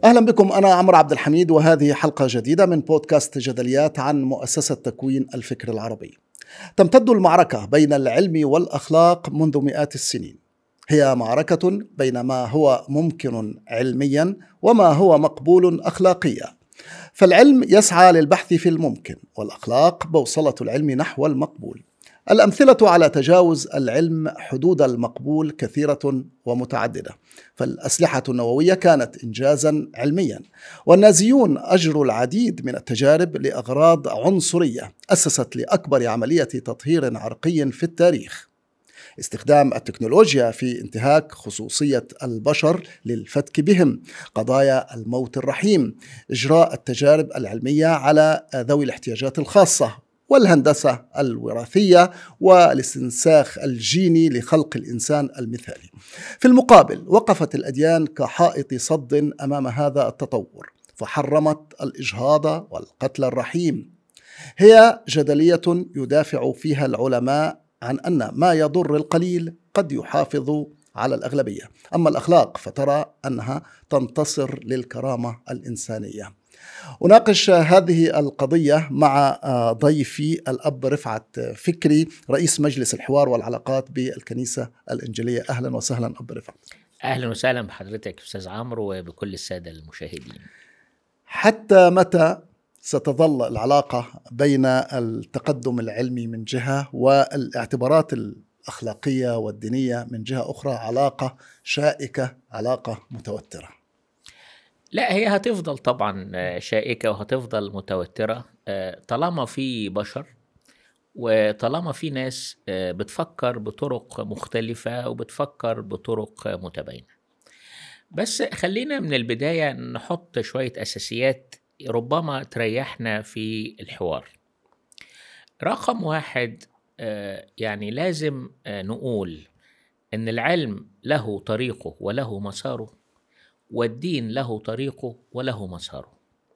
أهلا بكم. أنا عمرو عبد الحميد، وهذه حلقة جديدة من بودكاست جدليات عن مؤسسة تكوين الفكر العربي. تمتد المعركة بين العلم والأخلاق منذ مئات السنين. هي معركة بين ما هو ممكن علميا وما هو مقبول أخلاقيا. فالعلم يسعى للبحث في الممكن، والأخلاق بوصلة العلم نحو المقبول. الأمثلة على تجاوز العلم حدود المقبول كثيرة ومتعددة، فالأسلحة النووية كانت إنجازا علميا، والنازيون أجروا العديد من التجارب لأغراض عنصرية أسست لأكبر عملية تطهير عرقي في التاريخ. استخدام التكنولوجيا في انتهاك خصوصية البشر للفتك بهم، قضايا الموت الرحيم، إجراء التجارب العلمية على ذوي الاحتياجات الخاصة، والهندسة الوراثية والاستنساخ الجيني لخلق الإنسان المثالي. في المقابل وقفت الأديان كحائط صد أمام هذا التطور، فحرمت الإجهاض والقتل الرحيم. هي جدلية يدافع فيها العلماء عن أن ما يضر القليل قد يحافظ على الأغلبية، أما الأخلاق فترى أنها تنتصر للكرامة الإنسانية. أناقش هذه القضية مع ضيفي الأب رفعت فكري، رئيس مجلس الحوار والعلاقات بالكنيسة الإنجيلية. أهلا وسهلا أب رفعت. أهلا وسهلا بحضرتك أستاذ عمرو وبكل السادة المشاهدين. حتى متى ستظل العلاقة بين التقدم العلمي من جهة والاعتبارات الأخلاقية والدينية من جهة أخرى علاقة شائكة، علاقة متوترة؟ لا، هي هتفضل طبعا شائكة وهتفضل متوترة طالما في بشر وطالما في ناس بتفكر بطرق مختلفة وبتفكر بطرق متباينة. بس خلينا من البداية نحط شوية أساسيات ربما تريحنا في الحوار. رقم واحد، يعني لازم نقول إن العلم له طريقه وله مساره، والدين له طريقه وله مساره.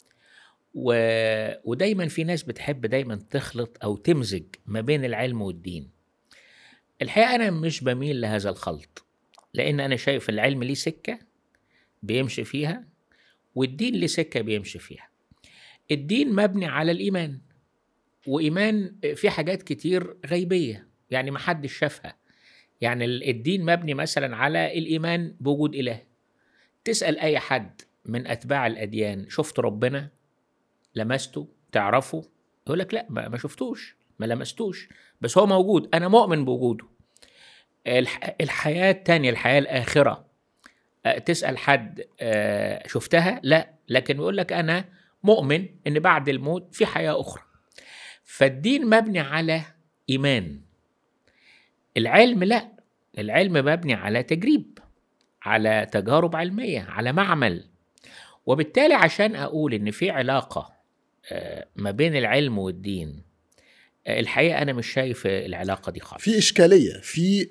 ودايما في ناس بتحب دايما تخلط أو تمزج ما بين العلم والدين. الحقيقة أنا مش بميل لهذا الخلط، لأن أنا شايف العلم ليه سكة بيمشي فيها، والدين ليه سكة بيمشي فيها. الدين مبني على الإيمان، وإيمان في حاجات كتير غيبية يعني محدش شافها. يعني الدين مبني مثلا على الإيمان بوجود إله. تسأل أي حد من أتباع الأديان شفت ربنا؟ لمسته؟ تعرفه؟ يقول لك لا، ما شفتوش، ما لمستوش، بس هو موجود، أنا مؤمن بوجوده. الحياة التانية، الحياة الآخرة، تسأل حد شفتها؟ لا، لكن يقول لك أنا مؤمن إن بعد الموت في حياة أخرى. فالدين مبني على إيمان. العلم لا، العلم مبني على تجريب، على تجارب علمية، على معمل. وبالتالي عشان أقول إن في علاقة ما بين العلم والدين، الحقيقة أنا مش شايف العلاقة دي خالص. في إشكالية في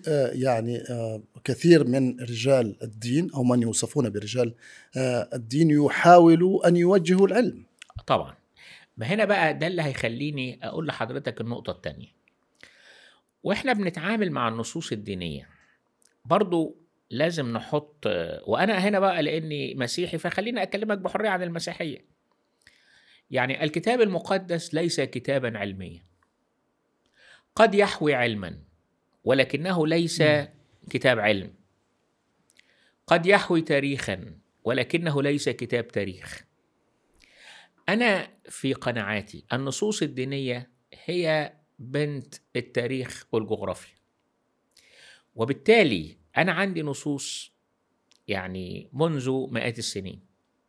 كثير من رجال الدين أو من يوصفون برجال الدين يحاولوا أن يوجهوا العلم. طبعا، ما هنا بقى ده اللي هيخليني أقول لحضرتك النقطة التانية. وإحنا بنتعامل مع النصوص الدينية برضو لازم نحط، وأنا هنا بقى لأني مسيحي فخليني أكلمك بحرية عن المسيحية. يعني الكتاب المقدس ليس كتابا علميا، قد يحوي علما ولكنه ليس كتاب علم. قد يحوي تاريخا ولكنه ليس كتاب تاريخ. أنا في قناعاتي النصوص الدينية هي بنت التاريخ والجغرافيا، وبالتالي أنا عندي نصوص يعني منذ مئات السنين.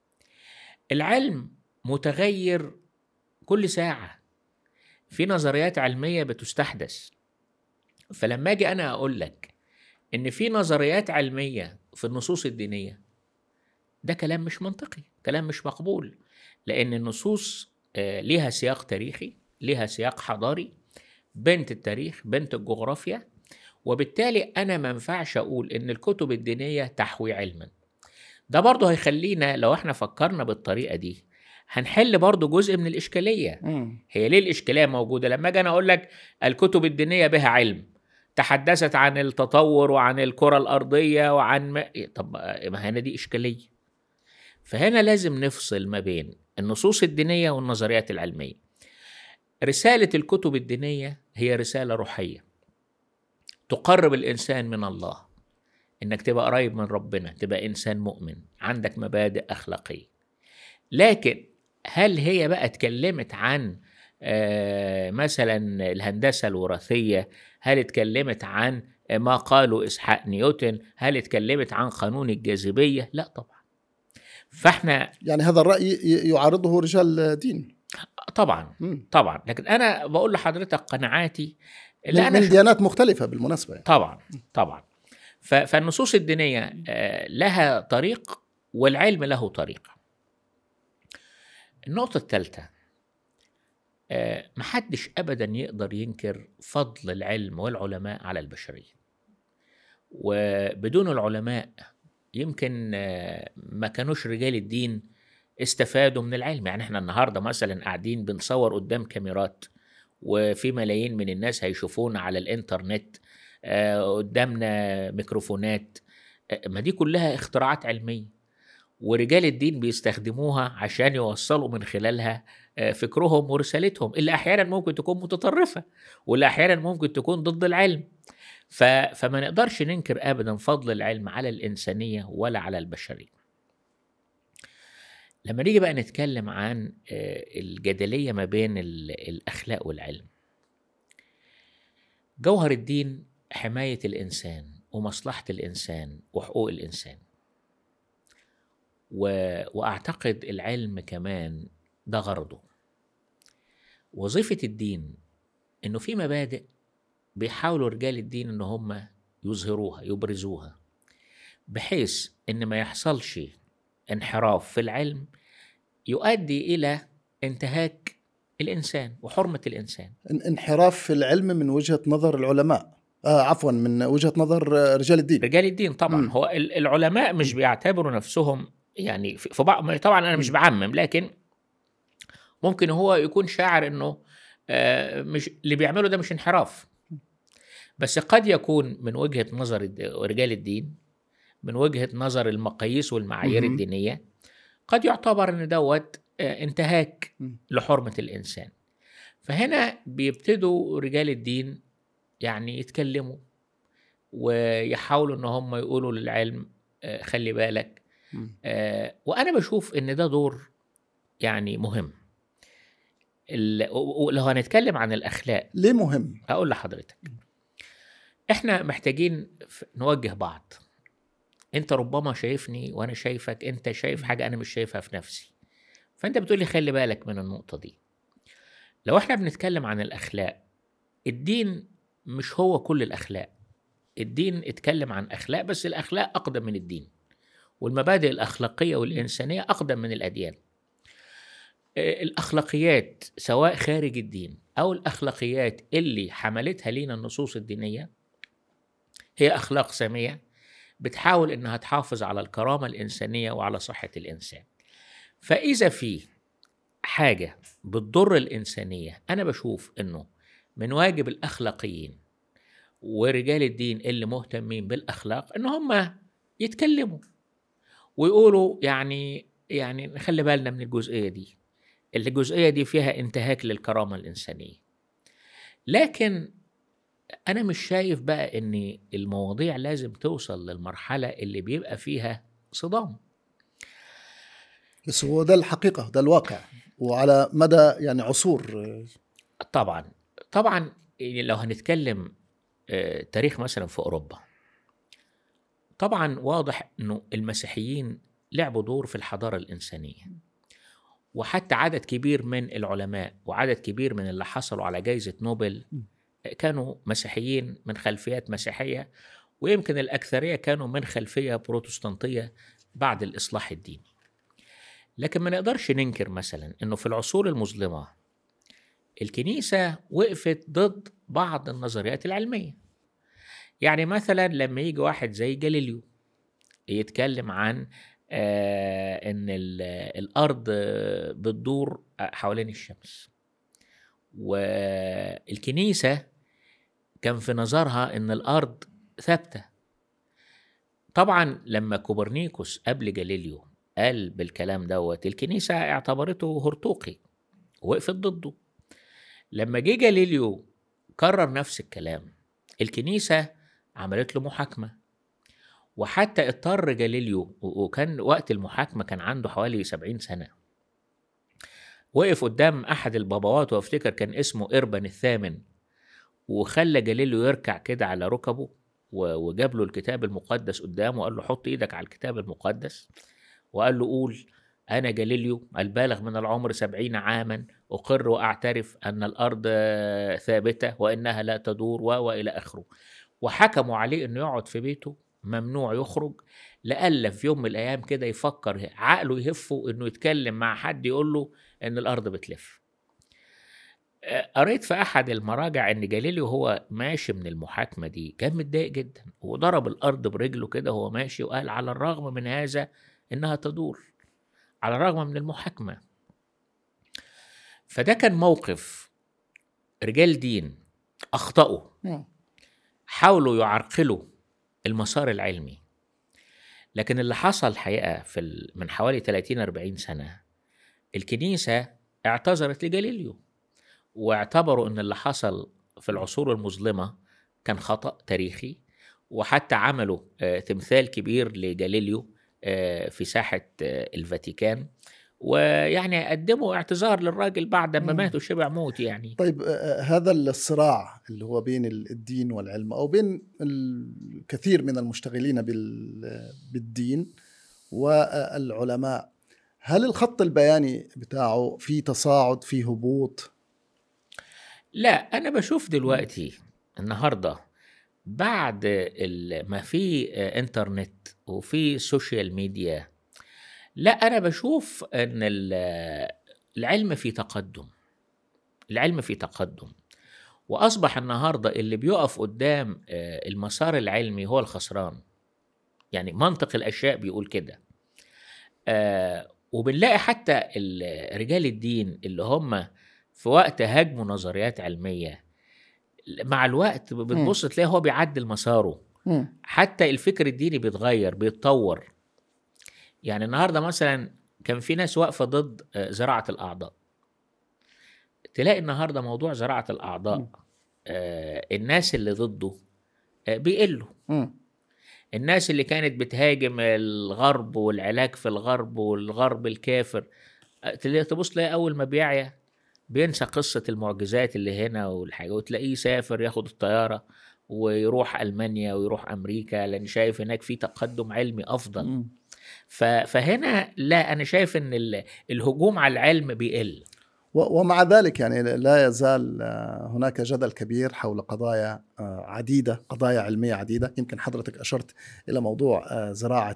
العلم متغير كل ساعة، في نظريات علمية بتستحدث. فلما أجي أنا أقول لك إن في نظريات علمية في النصوص الدينية، ده كلام مش منطقي، كلام مش مقبول، لأن النصوص ليها سياق تاريخي، ليها سياق حضاري، بنت التاريخ، بنت الجغرافيا. وبالتالي أنا ما ينفعش أقول إن الكتب الدينية تحوي علما. ده برضه هيخلينا لو احنا فكرنا بالطريقة دي هنحل برضه جزء من الإشكالية. هي ليه الإشكالية موجودة؟ لما أجي أنا أقول لك الكتب الدينية بها علم، تحدثت عن التطور وعن الكرة الأرضية وعن طب ما هنا دي إشكالية. فهنا لازم نفصل ما بين النصوص الدينية والنظريات العلمية. رسالة الكتب الدينية هي رسالة روحية تقرب الإنسان من الله، إنك تبقى قريب من ربنا، تبقى إنسان مؤمن عندك مبادئ أخلاقية. لكن هل هي بقى اتكلمت عن مثلا الهندسة الوراثية؟ هل اتكلمت عن ما قاله إسحاق نيوتن؟ هل اتكلمت عن قانون الجاذبية؟ لا طبعا. فاحنا يعني هذا الرأي يعارضه رجال دين طبعا. طبعا، لكن أنا بقول لحضرتك قناعاتي من ديانات مختلفة بالمناسبة يعني. طبعا طبعا. فالنصوص الدينية لها طريق والعلم له طريق. النقطة الثالثة، محدش أبدا يقدر ينكر فضل العلم والعلماء على البشرية، وبدون العلماء يمكن ما كانوش رجال الدين استفادوا من العلم. يعني احنا النهاردة مثلا قاعدين بنصور قدام كاميرات، وفي ملايين من الناس هيشوفونا على الانترنت، قدامنا ميكروفونات، ما دي كلها اختراعات علمية، ورجال الدين بيستخدموها عشان يوصلوا من خلالها فكرهم ورسالتهم، اللي أحيانا ممكن تكون متطرفة، واللي أحيانا ممكن تكون ضد العلم. فما نقدرش ننكر أبدا فضل العلم على الإنسانية ولا على البشرية. لما نيجي بقى نتكلم عن الجدلية ما بين الأخلاق والعلم، جوهر الدين حماية الإنسان ومصلحة الإنسان وحقوق الإنسان، وأعتقد العلم كمان ده غرضه. وظيفة الدين إنه في مبادئ بيحاولوا رجال الدين إن هم يظهروها يبرزوها، بحيث إن ما يحصلش انحراف في العلم يؤدي إلى انتهاك الإنسان وحرمة الإنسان. انحراف في العلم من وجهة نظر العلماء، عفوا من وجهة نظر رجال الدين. رجال الدين طبعا. هو العلماء مش بيعتبروا نفسهم يعني في بعض، طبعا أنا مش بعمم، لكن ممكن هو يكون شاعر إنه مش اللي بيعمله ده مش انحراف، بس قد يكون من وجهة نظر رجال الدين، من وجهة نظر المقاييس والمعايير الدينية، قد يعتبر إن دوت انتهاك لحرمة الإنسان. فهنا بيبتدوا رجال الدين يعني يتكلموا ويحاولوا إن هم يقولوا للعلم خلي بالك. وأنا بشوف إن ده دور يعني مهم. لو هنتكلم عن الأخلاق، ليه مهم؟ أقول لحضرتك، إحنا محتاجين نوجه بعض. أنت ربما شايفني وأنا شايفك، أنت شايف حاجة أنا مش شايفها في نفسي، فأنت بتقولي خلي بالك من النقطة دي. لو إحنا بنتكلم عن الأخلاق، الدين مش هو كل الأخلاق. الدين اتكلم عن أخلاق، بس الأخلاق أقدم من الدين، والمبادئ الأخلاقية والإنسانية أقدم من الأديان. الأخلاقيات سواء خارج الدين أو الأخلاقيات اللي حملتها لينا النصوص الدينية هي أخلاق سامية بتحاول إنها تحافظ على الكرامة الإنسانية وعلى صحة الإنسان. فإذا في حاجة بتضر الإنسانية، أنا بشوف إنه من واجب الأخلاقيين ورجال الدين اللي مهتمين بالأخلاق إن هم يتكلموا ويقولوا يعني نخلي بالنا من الجزئية دي، الجزئية دي فيها انتهاك للكرامة الإنسانية. لكن أنا مش شايف بقى إن المواضيع لازم توصل للمرحلة اللي بيبقى فيها صدام. بس هو ده الحقيقة، ده الواقع، وعلى مدى يعني عصور. طبعا لو هنتكلم تاريخ مثلا في أوروبا، طبعا واضح إنه المسيحيين لعبوا دور في الحضارة الإنسانية، وحتى عدد كبير من العلماء وعدد كبير من اللي حصلوا على جائزة نوبل كانوا مسيحيين من خلفيات مسيحية، ويمكن الأكثرية كانوا من خلفية بروتستانتية بعد الإصلاح الديني. لكن ما نقدرش ننكر مثلا إنه في العصور المظلمة الكنيسة وقفت ضد بعض النظريات العلمية. يعني مثلا لما يجي واحد زي جاليليو يتكلم عن إن الأرض بتدور حوالين الشمس، والكنيسة كان في نظرها إن الأرض ثابتة. طبعا لما كوبرنيكوس قبل جاليليو قال بالكلام دوت الكنيسة اعتبرته هرطوقي، وقفت ضده. لما جه جاليليو كرر نفس الكلام، الكنيسة عملت له محاكمة، وحتى اضطر جاليليو، وكان وقت المحاكمة كان عنده حوالي 70 سنة، وقف قدام أحد البابوات، وافتكر كان اسمه إربن الثامن، وخلى جاليليو يركع كده على ركبه، وجاب له الكتاب المقدس قدامه، وقال له حط إيدك على الكتاب المقدس، وقال له قول: أنا جاليليو البالغ من العمر 70 عاما أقر وأعترف أن الأرض ثابتة وإنها لا تدور، وإلى آخره. وحكموا عليه إنه يقعد في بيته، ممنوع يخرج، لألا في يوم من الأيام كده يفكر عقله يهفه إنه يتكلم مع حد يقول له إن الأرض بتلف. قريت في أحد المراجع إن جاليليو هو ماشي من المحاكمة دي كان متضايق جدا، وضرب الأرض برجله كده وهو ماشي، وقال: على الرغم من هذا إنها تدور، على الرغم من المحاكمة. فده كان موقف رجال دين أخطأوا، حاولوا يعرقلوا المسار العلمي. لكن اللي حصل الحقيقة من حوالي 30-40 سنة، الكنيسة اعتذرت لجاليليو، واعتبروا ان اللي حصل في العصور المظلمة كان خطأ تاريخي، وحتى عملوا تمثال كبير لجاليليو في ساحة الفاتيكان، ويعني قدموا اعتذار للراجل بعد ما مات وشبع موت يعني. طيب هذا الصراع اللي هو بين الدين والعلم، أو بين الكثير من المشتغلين بالدين والعلماء، هل الخط البياني بتاعه في تصاعد، في هبوط؟ لا، أنا بشوف دلوقتي النهاردة بعد ما في انترنت وفي سوشيال ميديا، لا، أنا بشوف أن العلم في تقدم، العلم في تقدم، وأصبح النهاردة اللي بيقف قدام المسار العلمي هو الخسران. يعني منطق الأشياء بيقول كده. وبنلاقي حتى رجال الدين اللي هم في وقت هاجموا نظريات علمية، مع الوقت بتبص تلاقي هو بيعدل مساره. حتى الفكر الديني بيتغير، بيتطور. يعني النهاردة مثلا كان في ناس واقفة ضد زراعة الأعضاء، تلاقي النهاردة موضوع زراعة الأعضاء الناس اللي ضده بيقلوا. الناس اللي كانت بتهاجم الغرب والعلاج في الغرب والغرب الكافر، تبص تلاقي أول ما بيعيا بينسى قصة المعجزات اللي هنا والحاجة، وتلاقيه سافر ياخد الطيارة ويروح ألمانيا ويروح أمريكا، لأن شايف هناك في تقدم علمي أفضل. فهنا لا، أنا شايف أن الهجوم على العلم بيقل. ومع ذلك يعني لا يزال هناك جدل كبير حول قضايا عديدة، قضايا علمية عديدة. يمكن حضرتك أشرت إلى موضوع زراعة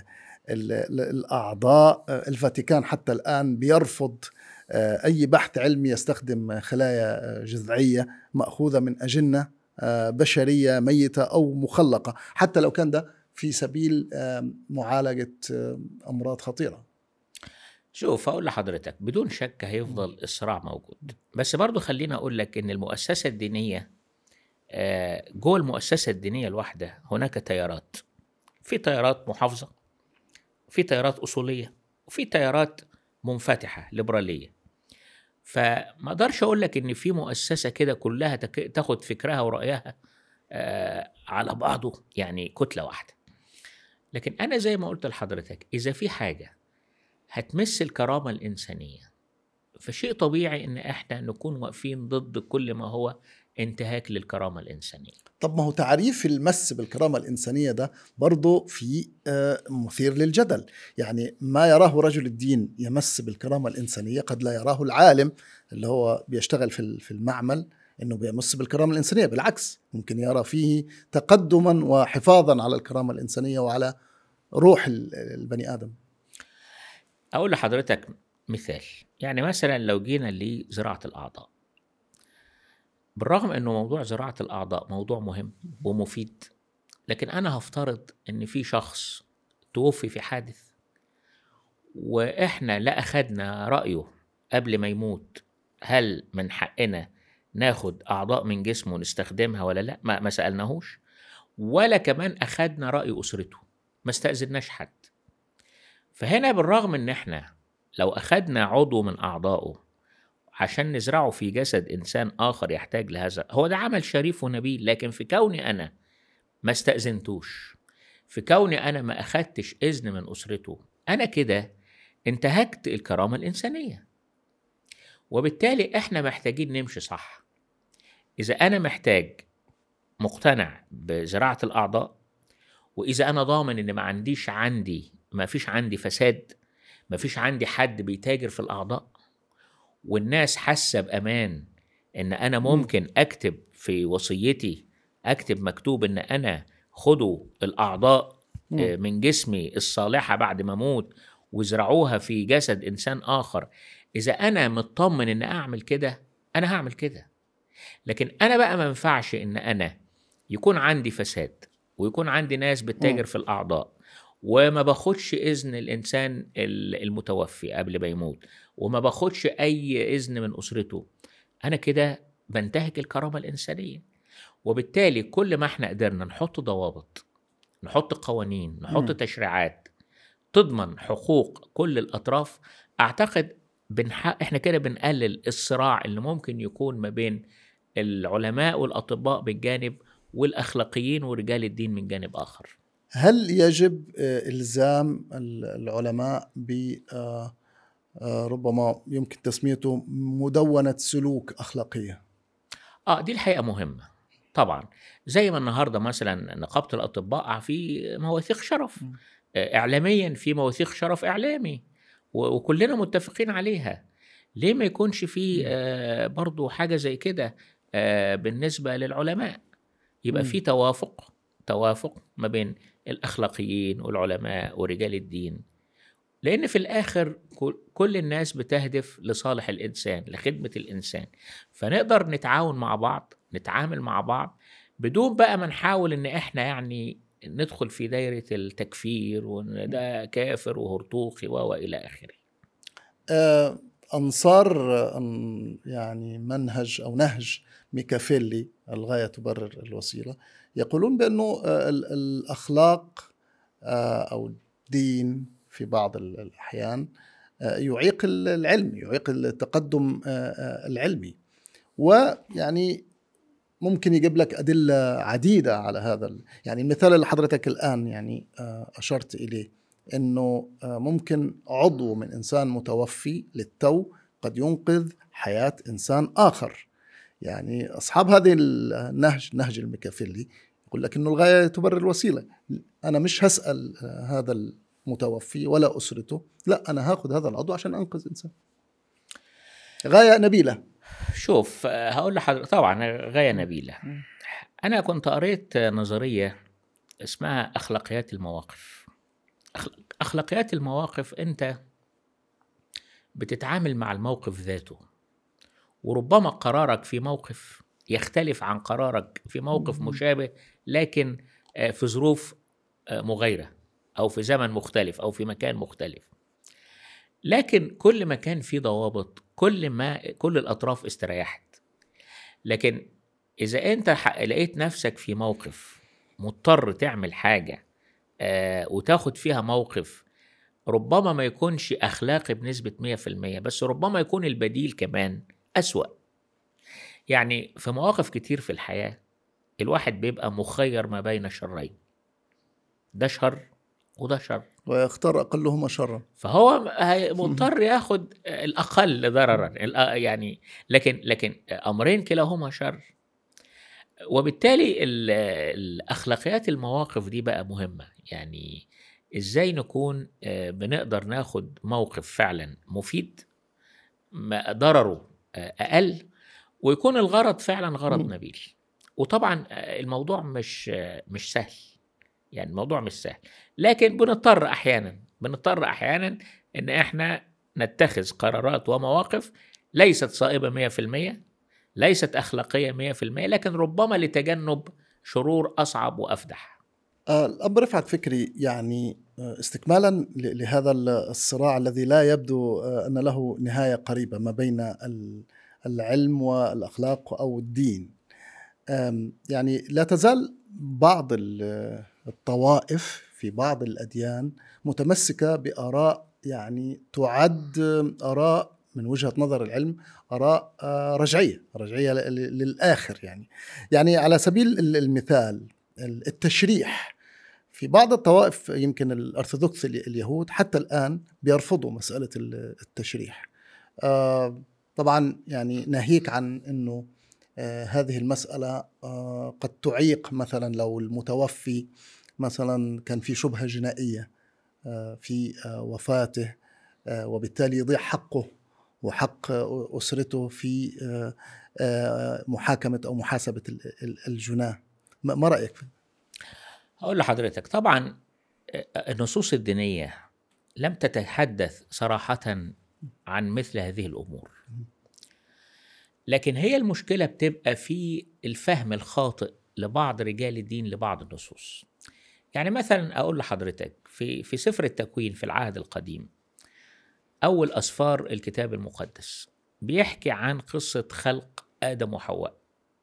الأعضاء. الفاتيكان حتى الآن بيرفض أي بحث علمي يستخدم خلايا جذعية مأخوذة من أجنة بشرية ميتة أو مخلقة، حتى لو كان ده في سبيل معالجة أمراض خطيرة. شوف، أقول لحضرتك بدون شك هيفضل الصراع موجود، بس برضو خلينا أقول لك إن المؤسسة الدينية، جوه المؤسسة الدينية الواحدة هناك تيارات. في تيارات محافظة، في تيارات أصولية، وفي تيارات منفتحة ليبرالية. فما أقدرش أقول لك إن في مؤسسة كده كلها تاخد فكرها ورأيها على بعضه، يعني كتلة واحدة. لكن أنا زي ما قلت لحضرتك، إذا في حاجة هتمس الكرامة الإنسانية، فشيء طبيعي إن إحنا نكون واقفين ضد كل ما هو انتهاك للكرامة الإنسانية. طب ما هو تعريف المس بالكرامة الإنسانية ده برضو في مثير للجدل. يعني ما يراه رجل الدين يمس بالكرامة الإنسانية قد لا يراه العالم اللي هو بيشتغل في المعمل إنه بيمس بالكرامة الإنسانية. بالعكس، ممكن يرى فيه تقدما وحفاظا على الكرامة الإنسانية وعلى روح البني آدم. أقول لحضرتك مثال، يعني مثلا لو جينا لزراعة الأعضاء، بالرغم أنه موضوع زراعة الأعضاء موضوع مهم ومفيد، لكن أنا هفترض أن في شخص توفي في حادث، وإحنا لا أخدنا رأيه قبل ما يموت، هل من حقنا ناخد أعضاء من جسمه ونستخدمها ولا لا؟ ما سألناهوش، ولا كمان أخدنا رأي أسرته، ما استأذناش حد. فهنا بالرغم ان احنا لو اخدنا عضو من اعضائه عشان نزرعه في جسد انسان اخر يحتاج لهذا، هو ده عمل شريف ونبيل، لكن في كوني انا ما استأذنتوش، في كوني انا ما اخدتش اذن من اسرته، انا كده انتهكت الكرامة الانسانية. وبالتالي احنا محتاجين نمشي صح. اذا انا محتاج مقتنع بزراعة الاعضاء، واذا انا ضامن ان ما فيش عندي فساد، ما فيش عندي حد بيتاجر في الاعضاء، والناس حاسه بامان ان انا ممكن اكتب في وصيتي، اكتب مكتوب ان انا خدوا الاعضاء من جسمي الصالحه بعد ما اموت وزرعوها في جسد انسان اخر، اذا انا مطمن ان اعمل كده انا هعمل كده. لكن انا بقى ما ينفعش ان انا يكون عندي فساد ويكون عندي ناس بتتاجر في الاعضاء وما باخدش اذن الانسان المتوفي قبل ما يموت، وما باخدش اي اذن من اسرته، انا كده بنتهك الكرامه الانسانيه. وبالتالي كل ما احنا قدرنا نحط ضوابط، نحط قوانين، نحط تشريعات تضمن حقوق كل الاطراف، اعتقد احنا كده بنقلل الصراع اللي ممكن يكون ما بين العلماء والاطباء من جانب والاخلاقيين ورجال الدين من جانب اخر. هل يجب إلزام العلماء ب ربما يمكن تسميته مدونة سلوك أخلاقية؟ دي الحقيقة مهمة طبعا. زي ما النهاردة مثلا نقابة الأطباء في مواثيق شرف، إعلاميا في مواثيق شرف إعلامي، وكلنا متفقين عليها. ليه ما يكونش في برضو حاجة زي كده بالنسبة للعلماء؟ يبقى في توافق ما بين الأخلاقيين والعلماء ورجال الدين، لأن في الآخر كل الناس بتهدف لصالح الإنسان، لخدمة الإنسان. فنقدر نتعاون مع بعض، نتعامل مع بعض بدون بقى ما نحاول إن إحنا يعني ندخل في دايرة التكفير وإن ده كافر وهرطوقي وإلى آخره. أنصار يعني منهج أو نهج ميكافيلي الغاية تبرر الوسيلة يقولون بأنه الأخلاق أو الدين في بعض الأحيان يعيق العلم، يعيق التقدم العلمي، ويعني ممكن يجيب لك أدلة عديدة على هذا. يعني المثال اللي حضرتك الآن يعني أشرت إليه، أنه ممكن عضو من إنسان متوفي للتو قد ينقذ حياة إنسان آخر. يعني أصحاب هذه نهج الميكافيلي يقول لك أنه الغاية تبرر الوسيلة. أنا مش هسأل هذا المتوفي ولا أسرته، لا، أنا هاخذ هذا العضو عشان أنقذ إنسان. غاية نبيلة. شوف، هقول لحضرتك طبعا غاية نبيلة. أنا كنت قريت نظرية اسمها أخلاقيات المواقف. أخلاقيات المواقف، أنت بتتعامل مع الموقف ذاته، وربما قرارك في موقف يختلف عن قرارك في موقف مشابه، لكن في ظروف مغايرة أو في زمن مختلف أو في مكان مختلف. لكن كل ما كان في ضوابط كل ما كل الأطراف استريحت. لكن إذا أنت لقيت نفسك في موقف مضطر تعمل حاجة وتاخد فيها موقف ربما ما يكونش أخلاقي بنسبة 100%، بس ربما يكون البديل كمان أسوأ. يعني في مواقف كتير في الحياة الواحد بيبقى مخير ما بين شرين، ده شر وده شر، ويختار أقلهما شرا، فهو مضطر ياخد الأقل ضررا يعني. لكن أمرين كلاهما شر. وبالتالي الأخلاقيات المواقف دي بقى مهمة. يعني إزاي نكون بنقدر ناخد موقف فعلا مفيد ضرره أقل، ويكون الغرض فعلا غرض نبيل. وطبعا الموضوع مش سهل، يعني الموضوع مش سهل، لكن بنضطر أحيانا إن إحنا نتخذ قرارات ومواقف ليست صائبة 100%، ليست أخلاقية 100%، لكن ربما لتجنب شرور أصعب وأفدح. الأب رفعت فكري، يعني استكمالا لهذا الصراع الذي لا يبدو أن له نهاية قريبة ما بين العلم والأخلاق أو الدين. يعني لا تزال بعض الطوائف في بعض الأديان متمسكة بآراء يعني تعد آراء من وجهة نظر العلم آراء رجعية للآخر. يعني على سبيل المثال التشريح في بعض الطوائف، يمكن الأرثوذكس اليهود حتى الآن بيرفضوا مسألة التشريح. طبعا يعني ناهيك عن أنه هذه المسألة قد تعيق مثلا لو المتوفي مثلا كان في شبهة جنائية في وفاته، وبالتالي يضيع حقه وحق أسرته في محاكمة أو محاسبة الجناه. ما رأيك فيه؟ هقول لحضرتك طبعا النصوص الدينية لم تتحدث صراحة عن مثل هذه الأمور، لكن هي المشكلة بتبقى في الفهم الخاطئ لبعض رجال الدين لبعض النصوص. يعني مثلا أقول لحضرتك في سفر التكوين في العهد القديم، أول أسفار الكتاب المقدس، بيحكي عن قصة خلق آدم وحواء.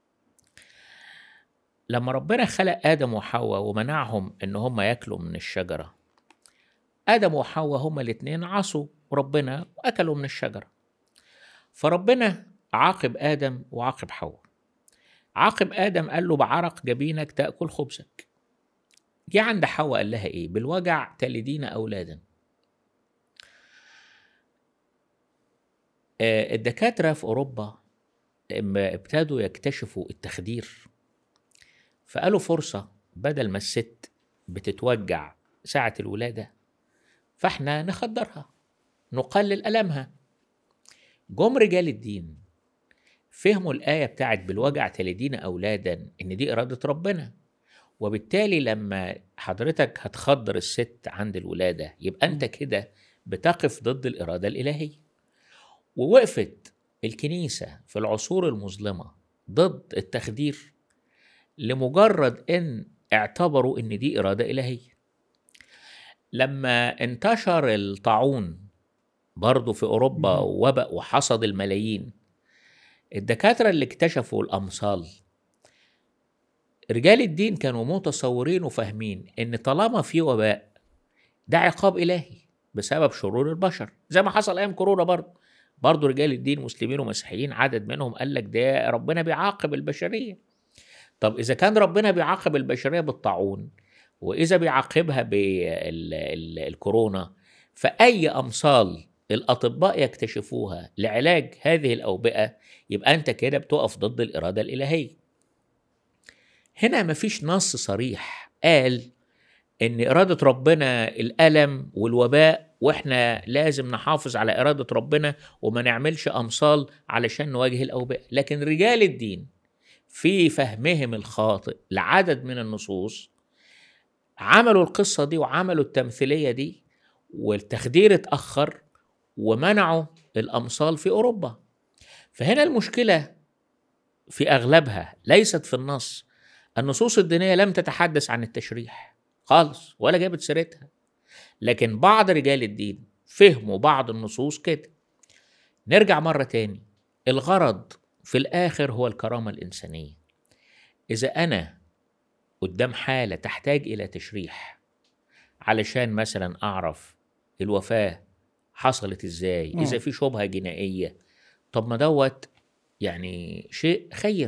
لما ربنا خلق آدم وحواء ومنعهم إن هم يأكلوا من الشجرة، آدم وحواء هما الاتنين عصوا ربنا وأكلوا من الشجرة، فربنا عاقب آدم وعاقب حواء. عاقب آدم قال له بعرق جبينك تأكل خبزك. جه عند حواء قال لها إيه؟ بالوجع تلدين أولادا. الدكاترة في أوروبا لما ابتدوا يكتشفوا التخدير، فقالوا فرصة بدل ما الست بتتوجع ساعة الولادة فاحنا نخدرها نقلل ألمها. جم رجال الدين فهموا الآية بتاعت بالوجع تلدين أولادا إن دي إرادة ربنا، وبالتالي لما حضرتك هتخدر الست عند الولادة يبقى أنت كده بتقف ضد الإرادة الإلهية. ووقفت الكنيسة في العصور المظلمة ضد التخدير لمجرد إن اعتبروا إن دي إرادة إلهية. لما انتشر الطاعون برضو في أوروبا ووبأ وحصد الملايين، الدكاترة اللي اكتشفوا الأمصال رجال الدين كانوا متصورين وفاهمين إن طالما في وباء ده عقاب إلهي بسبب شرور البشر، زي ما حصل أيام كورونا. برضو رجال الدين مسلمين ومسيحيين عدد منهم قال لك ده ربنا بيعاقب البشرية. طب إذا كان ربنا بيعاقب البشرية بالطاعون، وإذا بيعاقبها بالكورونا، فأي أمثال الأطباء يكتشفوها لعلاج هذه الأوبئة يبقى أنت كده بتقف ضد الإرادة الإلهية. هنا مفيش نص صريح قال إن إرادة ربنا الألم والوباء وإحنا لازم نحافظ على إرادة ربنا وما نعملش أمثال علشان نواجه الأوبئة. لكن رجال الدين في فهمهم الخاطئ لعدد من النصوص عملوا القصة دي وعملوا التمثيلية دي، والتخدير اتأخر ومنعوا الأمثال في أوروبا. فهنا المشكلة في أغلبها ليست في النص. النصوص الدينية لم تتحدث عن التشريح خالص ولا جابت سيرتها، لكن بعض رجال الدين فهموا بعض النصوص كده. نرجع مرة تاني، الغرض في الآخر هو الكرامة الإنسانية. إذا أنا قدام حالة تحتاج إلى تشريح علشان مثلا أعرف الوفاة حصلت إزاي، إذا في شبهة جنائية، طب ما دوت يعني شيء خير.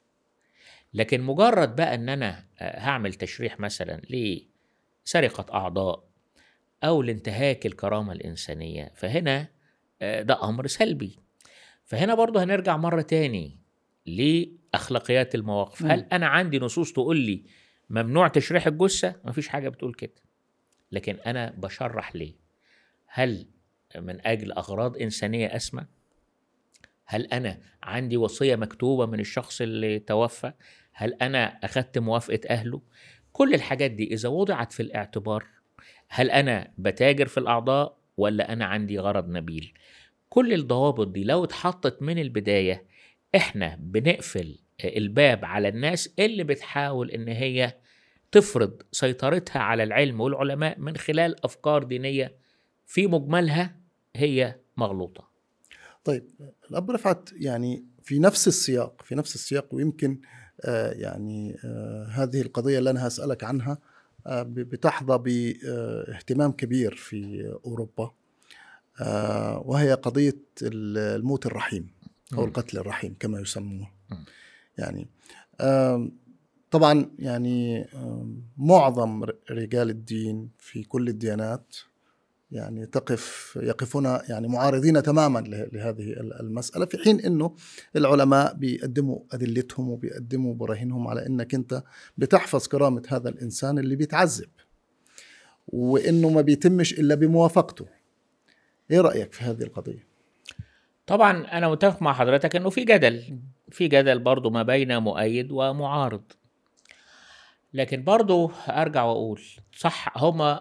لكن مجرد بقى أن أنا هعمل تشريح مثلا لسرقة أعضاء أو لانتهاك الكرامة الإنسانية، فهنا ده أمر سلبي. فهنا برضه هنرجع مرة تاني لأخلاقيات المواقف. هل أنا عندي نصوص تقول لي ممنوع تشريح الجثة؟ مفيش حاجة بتقول كده، لكن أنا بشرح ليه. هل من أجل أغراض إنسانية أسمى؟ هل أنا عندي وصية مكتوبة من الشخص اللي توفى؟ هل أنا أخدت موافقة أهله؟ كل الحاجات دي إذا وضعت في الاعتبار، هل أنا بتاجر في الأعضاء ولا أنا عندي غرض نبيل؟ كل الضوابط دي لو اتحطت من البداية إحنا بنقفل الباب على الناس اللي بتحاول إن هي تفرض سيطرتها على العلم والعلماء من خلال أفكار دينية في مجملها هي مغلوطة. طيب الأب رفعت، يعني في نفس السياق ويمكن هذه القضية اللي أنا هسألك عنها بتحظى باهتمام كبير في أوروبا، وهي قضية الموت الرحيم أو القتل الرحيم كما يسمونه. يعني طبعا يعني معظم رجال الدين في كل الديانات يعني يقفون يعني معارضين تماما لهذه المسألة، في حين أنه العلماء بيقدموا أدلتهم وبيقدموا براهينهم على أنك أنت بتحفظ كرامة هذا الإنسان اللي بيتعذب، وأنه ما بيتمش إلا بموافقته. إيه رأيك في هذه القضية؟ طبعا أنا متفق مع حضرتك أنه في جدل برضو ما بين مؤيد ومعارض، لكن برضو أرجع وأقول صح،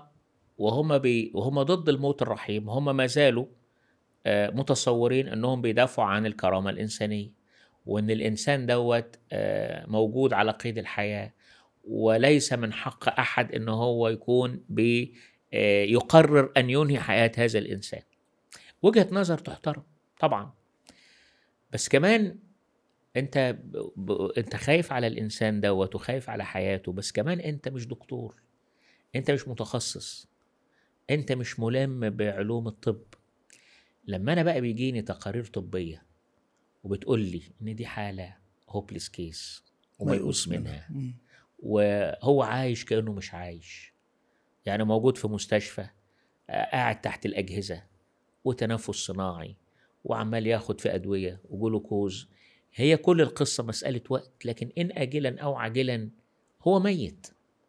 وهم ضد الموت الرحيم، هم ما زالوا متصورين أنهم بيدافعوا عن الكرامة الإنسانية، وأن الإنسان دوت موجود على قيد الحياة، وليس من حق أحد أنه هو يكون يقرر أن ينهي حياة هذا الإنسان. وجهة نظر تحترم طبعا، بس كمان انت خايف على الانسان دوت وخايف على حياته، بس كمان انت مش دكتور، انت مش متخصص، انت مش ملم بعلوم الطب. لما انا بقى بيجيني تقارير طبية وبتقول لي ان دي حالة هوبليس كيس وميؤوس منها، وهو عايش كأنه مش عايش، يعني موجود في مستشفى قاعد تحت الأجهزة وتنفس صناعي وعمال ياخد في أدوية وجلوكوز، هي كل القصة مسألة وقت، لكن إن آجلا أو عاجلا هو ميت.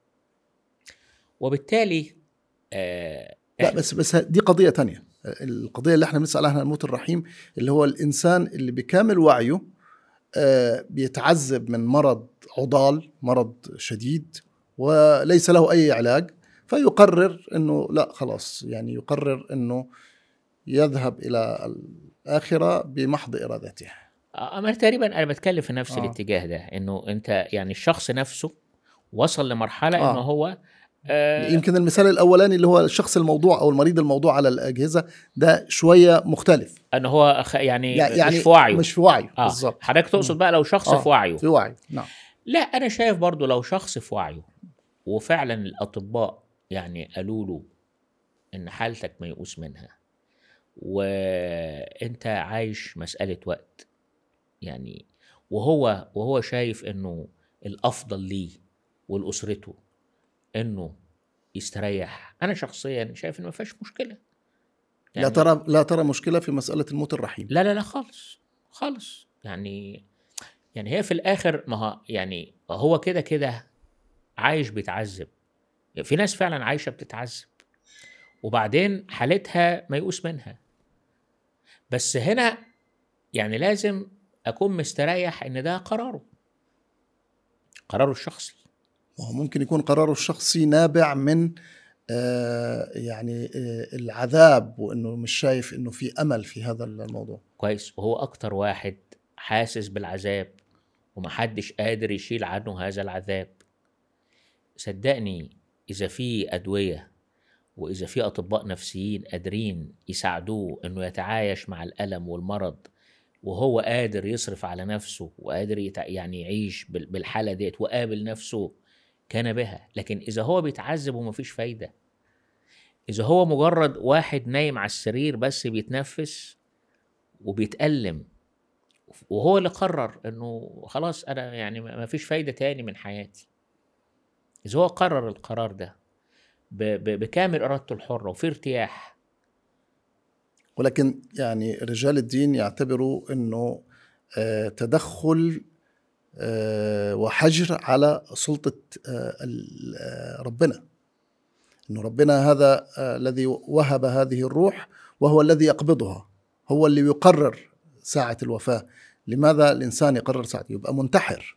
وبالتالي لا بس دي قضية تانية. القضية اللي احنا بنسأل عنها الموت الرحيم اللي هو الإنسان اللي بكامل وعيه بيتعذب من مرض عضال، مرض شديد وليس له أي علاج، فيقرر أنه لا خلاص، يعني يقرر أنه يذهب إلى الآخرة بمحض إرادته. أنا تقريبا أنا بتكلم في نفس الاتجاه ده، إنه أنت يعني الشخص نفسه وصل لمرحلة إنه هو يمكن المثال الأولاني اللي هو الشخص الموضوع أو المريض الموضوع على الأجهزة ده شوية مختلف، أنه هو يعني مش في وعيه، مش في وعيه بالظبط. حضرتك تقصد بقى لو شخص في وعيه. في وعيه، نعم. لا، أنا شايف برضو لو شخص في وعيه وفعلا الأطباء يعني قالوا له إن حالتك ميؤوس منها وأنت عايش مسألة وقت، يعني وهو شايف إنه الأفضل ليه ولأسرته إنه يستريح، أنا شخصيا شايف إنه ما فيهاش مشكلة. يعني لا ترى مشكلة في مسألة الموت الرحيم. لا خالص خالص. يعني هي في الآخر ما يعني هو كده عايش بيتعذب، في ناس فعلا عايشة بتتعذب وبعدين حالتها ميؤوس منها، بس هنا يعني لازم أكون مستريح إن ده قراره الشخصي. وهو ممكن يكون قراره الشخصي نابع من العذاب، وإنه مش شايف إنه في أمل في هذا الموضوع. كويس، وهو أكتر واحد حاسس بالعذاب ومحدش قادر يشيل عنه هذا العذاب. صدقني إذا في أدوية وإذا في أطباء نفسيين قادرين يساعدوه إنه يتعايش مع الألم والمرض، وهو قادر يصرف على نفسه وقادر يعني يعيش بالحالة ديت وقابل نفسه، كان بها. لكن إذا هو بيتعذب ومفيش فايدة، إذا هو مجرد واحد نايم على السرير بس بيتنفس وبيتألم، وهو اللي قرر إنه خلاص أنا يعني مفيش فايدة تاني من حياتي، إذا هو قرر القرار ده بكامل إرادته الحرة وفي ارتياح. ولكن يعني رجال الدين يعتبروا أنه تدخل وحجر على سلطة ربنا، أنه ربنا هذا الذي وهب هذه الروح وهو الذي يقبضها، هو اللي يقرر ساعة الوفاة. لماذا الإنسان يقرر ساعة؟ يبقى منتحر.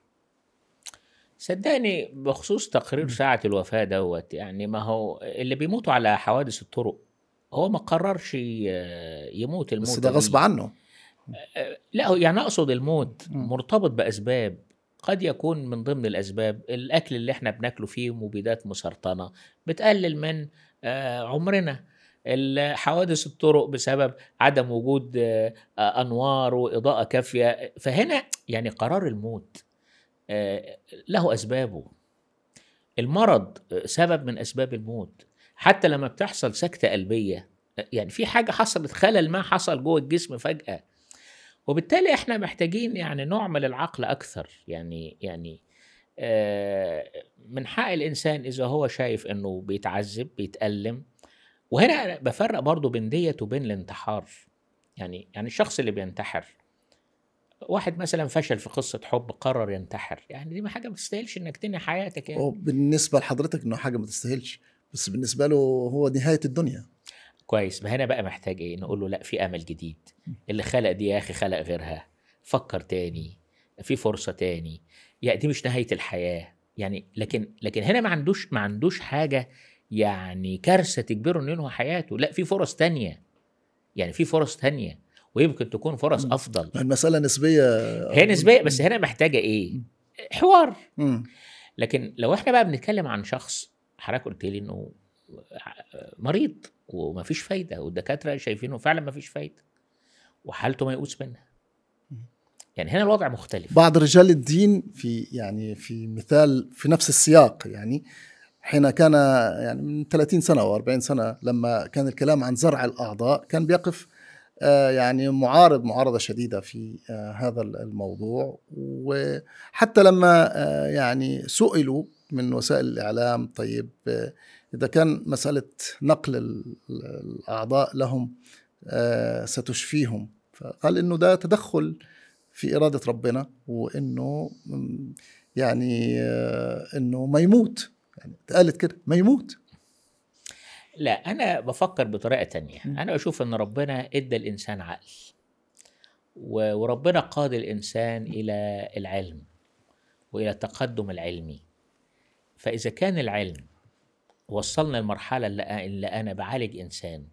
صدقني بخصوص تقرير ساعة الوفاة دوت، يعني ما هو اللي بيموتوا على حوادث الطرق هو ما قررش يموت الموت، بس ده غصب عنه. لا يعني أقصد الموت مرتبط بأسباب، قد يكون من ضمن الأسباب الأكل اللي احنا بناكله فيه مبيدات مسرطنة بتقلل من عمرنا، الحوادث الطرق بسبب عدم وجود أنوار وإضاءة كافية. فهنا يعني قرار الموت له أسبابه، المرض سبب من أسباب الموت. حتى لما بتحصل سكتة قلبية، يعني في حاجة حصلت، خلل ما حصل جوه الجسم فجأة، وبالتالي احنا محتاجين يعني نعمل العقل أكثر. يعني من حق الإنسان إذا هو شايف إنه بيتعذب بيتألم. وهنا أنا بفرق برضو بين ديت وبين الانتحار. يعني الشخص اللي بينتحر، واحد مثلا فشل في قصة حب قرر ينتحر، يعني دي ما حاجة ما تستاهلش انك تنهي حياتك يعني. وبالنسبة لحضرتك إنه حاجة ما تستاهلش، بس بالنسبة له هو نهاية الدنيا. كويس، ما هنا بقى محتاج ايه؟ نقول له لا، في امل جديد. اللي خلق دي يا اخي خلق غيرها، فكر تاني، في فرصة تاني. يعني دي مش نهاية الحياة يعني. لكن هنا ما عندوش حاجة يعني كارثة تجبره انه ينهي حياته. لا، في فرص تانية، يعني في فرص تانية، ويمكن تكون فرص افضل. المسألة نسبية. هي نسبية، بس هنا محتاجة ايه؟ حوار. مم. لكن لو احنا بقى بنتكلم عن شخص، حضرتك قلت لي انه مريض ومفيش فايده، والدكاتره شايفينه فعلا مفيش فايده وحالته ميؤوس منها، يعني هنا الوضع مختلف. بعض رجال الدين في مثال في نفس السياق، يعني حين كان يعني من 30 سنة أو 40 سنة لما كان الكلام عن زرع الأعضاء، كان بيقف يعني معارضة شديدة في هذا الموضوع. وحتى لما يعني سئلوا من وسائل الإعلام، طيب إذا كان مسألة نقل الأعضاء لهم ستشفيهم، فقال إنه ده تدخل في إرادة ربنا، وإنه يعني إنه ما يموت، يعني اتقالت كده ما يموت. لا، انا بفكر بطريقه تانية. انا بشوف ان ربنا ادى الانسان عقل، وربنا قاد الانسان الى العلم والى التقدم العلمي. فاذا كان العلم وصلنا للمرحله اللي انا بعالج انسان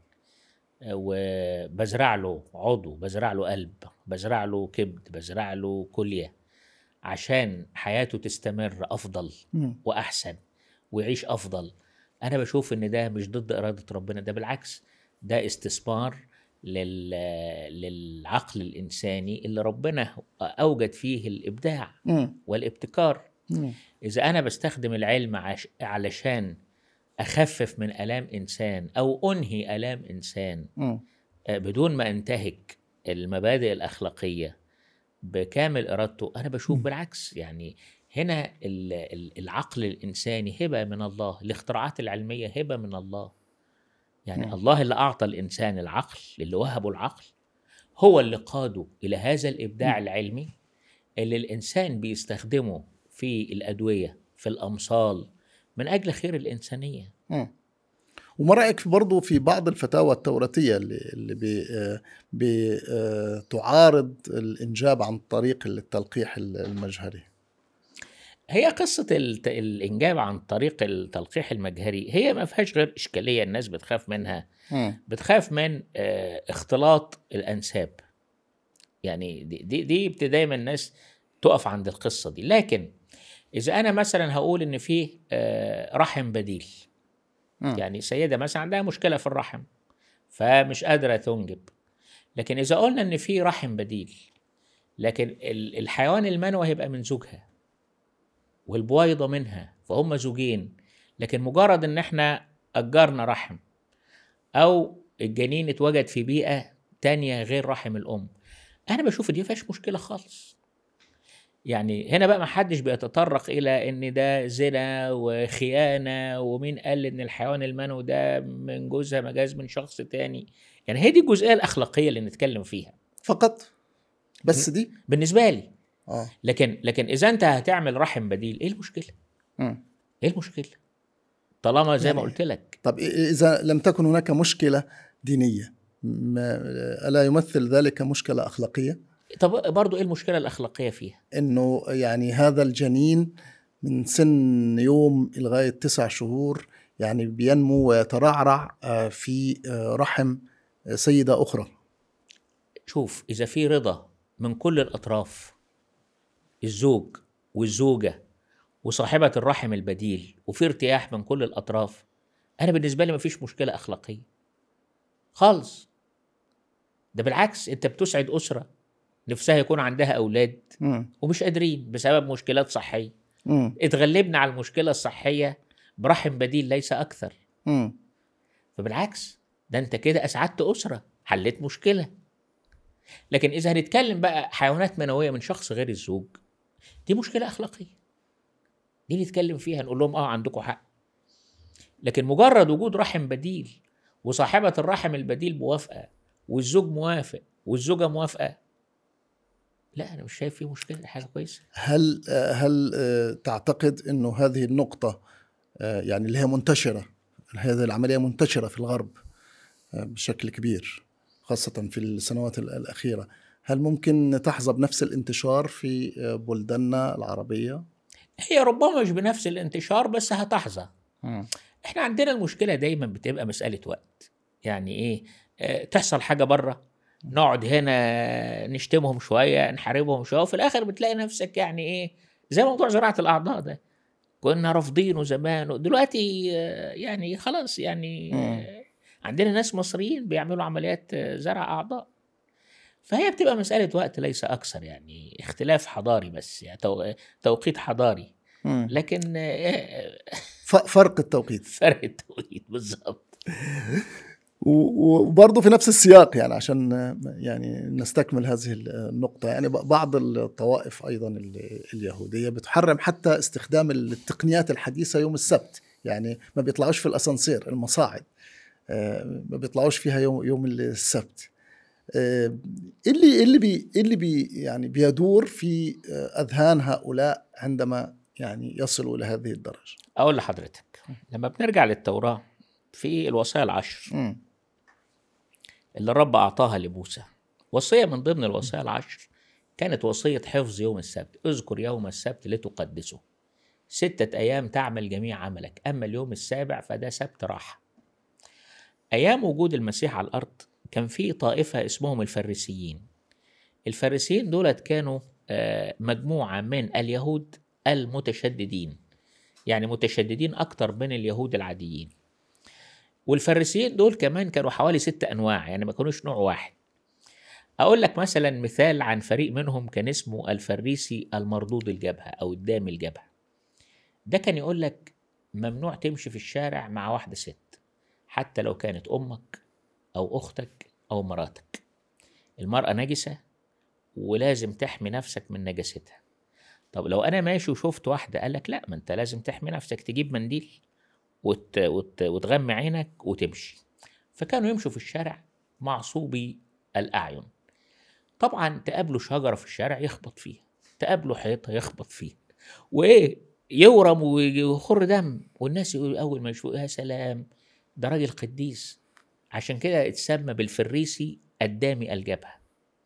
وبزرع له عضو، بزرع له قلب، بزرع له كبد، بزرع له كلية عشان حياته تستمر أفضل وأحسن ويعيش أفضل، أنا بشوف إن ده مش ضد إرادة ربنا، ده بالعكس، ده استثمار للعقل الإنساني اللي ربنا أوجد فيه الإبداع والابتكار. إذا أنا بستخدم العلم علشان أخفف من آلام إنسان أو أنهي آلام إنسان بدون ما أنتهك المبادئ الأخلاقية بكامل إرادته، أنا بشوف بالعكس. يعني هنا العقل الإنساني هبة من الله، الاختراعات العلمية هبة من الله. يعني الله اللي أعطى الإنسان العقل، اللي وهبه العقل، هو اللي قاده إلى هذا الإبداع العلمي اللي الإنسان بيستخدمه في الأدوية، في الأمصال، من أجل خير الإنسانية. وما رأيك برضو في بعض الفتاوى التوراتية اللي بتعارض الإنجاب عن طريق التلقيح المجهري؟ هي قصة الإنجاب عن طريق التلقيح المجهري هي ما فيهاش غير إشكالية الناس بتخاف منها. بتخاف من اختلاط الأنساب. يعني دي دايما الناس تقف عند القصة دي. لكن إذا أنا مثلا هقول إن فيه رحم بديل، يعني سيدة مثلا عندها مشكلة في الرحم فمش قادرة تنجب، لكن إذا قلنا إن فيه رحم بديل، لكن الحيوان المنوي هيبقى من زوجها والبويضة منها، فهم زوجين، لكن مجرد إن إحنا أجرنا رحم أو الجنين اتوجد في بيئة تانية غير رحم الأم، أنا بشوف دي مفيهاش مشكلة خالص. يعني هنا بقى محدش بيتطرق إلى إن ده زنا وخيانة، ومين قال إن الحيوان المنوي ده من جوزها مجاز من شخص تاني. يعني هي دي الجزئية الأخلاقية اللي نتكلم فيها فقط، بس دي بالنسبة لي. لكن إذا أنت هتعمل رحم بديل، إيه المشكلة؟ إيه المشكلة؟ طالما زي ما قلت لك. طب إذا لم تكن هناك مشكلة دينية، ألا يمثل ذلك مشكلة أخلاقية؟ طب برضو إيه المشكلة الأخلاقية فيها؟ إنه يعني هذا الجنين من سن يوم لغاية 9 شهور يعني بينمو ويترعرع في رحم سيدة أخرى. شوف، إذا في رضا من كل الأطراف، الزوج والزوجة وصاحبة الرحم البديل، وفي ارتياح من كل الأطراف، أنا بالنسبة لي مفيش مشكلة أخلاقية خالص. ده بالعكس، أنت بتسعد أسرة نفسها يكون عندها أولاد ومش قادرين بسبب مشكلات صحية، اتغلبنا على المشكلة الصحية برحم بديل ليس أكثر. مم. فبالعكس ده أنت كده أسعدت أسرة، حليت مشكلة. لكن إذا هنتكلم بقى حيوانات منوية من شخص غير الزوج، دي مشكلة أخلاقية، دي نتكلم فيها نقول لهم عندكم حق. لكن مجرد وجود رحم بديل وصاحبة الرحم البديل موافقة والزوج موافق والزوجة موافقة، لا أنا مش شايف فيه مشكلة، دي حاجة كويسة. هل تعتقد إنه هذه النقطة يعني اللي هي منتشرة، هذه العملية منتشرة في الغرب بشكل كبير خاصة في السنوات الأخيرة، هل ممكن تحظى بنفس الانتشار في بلداننا العربية؟ هي ربما مش بنفس الانتشار بس هتحظى. احنا عندنا المشكلة دايما بتبقى مسألة وقت. يعني ايه؟ تحصل حاجة بره، نقعد هنا نشتمهم شوية نحاربهم شوية، وفي الآخر بتلاقي نفسك يعني ايه، زي موضوع زراعة الأعضاء ده كنا رافضينه زمان، ودلوقتي يعني خلاص يعني عندنا ناس مصريين بيعملوا عمليات زرع أعضاء. فهي بتبقى مسألة وقت ليس أكثر، يعني اختلاف حضاري بس، يعني توقيت حضاري. لكن فرق التوقيت فرق التوقيت بالظبط. وبرضه في نفس السياق، يعني عشان يعني نستكمل هذه النقطة، يعني بعض الطوائف أيضا اليهودية بتحرم حتى استخدام التقنيات الحديثة يوم السبت، يعني ما بيطلعوش في الأسانسير، المصاعد ما بيطلعوش فيها يوم السبت. اللي بي يعني بيدور في أذهان هؤلاء عندما يعني يصلوا إلى هذه الدرجة؟ أقول لحضرتك، لما بنرجع للتوراة في الوصايا العشر اللي الرب أعطاها لموسى، وصية من ضمن الوصايا العشر كانت وصية حفظ يوم السبت. اذكر يوم السبت لتقدسه، 6 أيام تعمل جميع عملك، أما اليوم السابع فده سبت راحة. أيام وجود المسيح على الأرض كان في طائفة اسمهم الفريسيين. الفريسيين دولت كانوا مجموعة من اليهود المتشددين، يعني متشددين أكتر من اليهود العاديين. والفريسيين دول كمان كانوا حوالي 6 أنواع، يعني ما كانوش نوع واحد. أقول لك مثلا مثال عن فريق منهم كان اسمه الفريسي المردود الجبهة أو الدامي الجبهة. ده كان يقول لك ممنوع تمشي في الشارع مع واحدة ست، حتى لو كانت أمك أو أختك أو مراتك. المرأة نجسة ولازم تحمي نفسك من نجاستها. طب لو أنا ماشي وشفت واحدة، قال لك لا، ما أنت لازم تحمي نفسك، تجيب منديل وتغمي عينك وتمشي. فكانوا يمشوا في الشارع معصوبي الأعين. طبعا تقابله شجرة في الشارع يخبط فيها، تقابله حيطة يخبط فيها، وإيه يورم ويخر دم، والناس يقولوا أول ما يشوفوا يا سلام ده راجل قديس. عشان كده اتسمى بالفريسي الدامي الجبهة.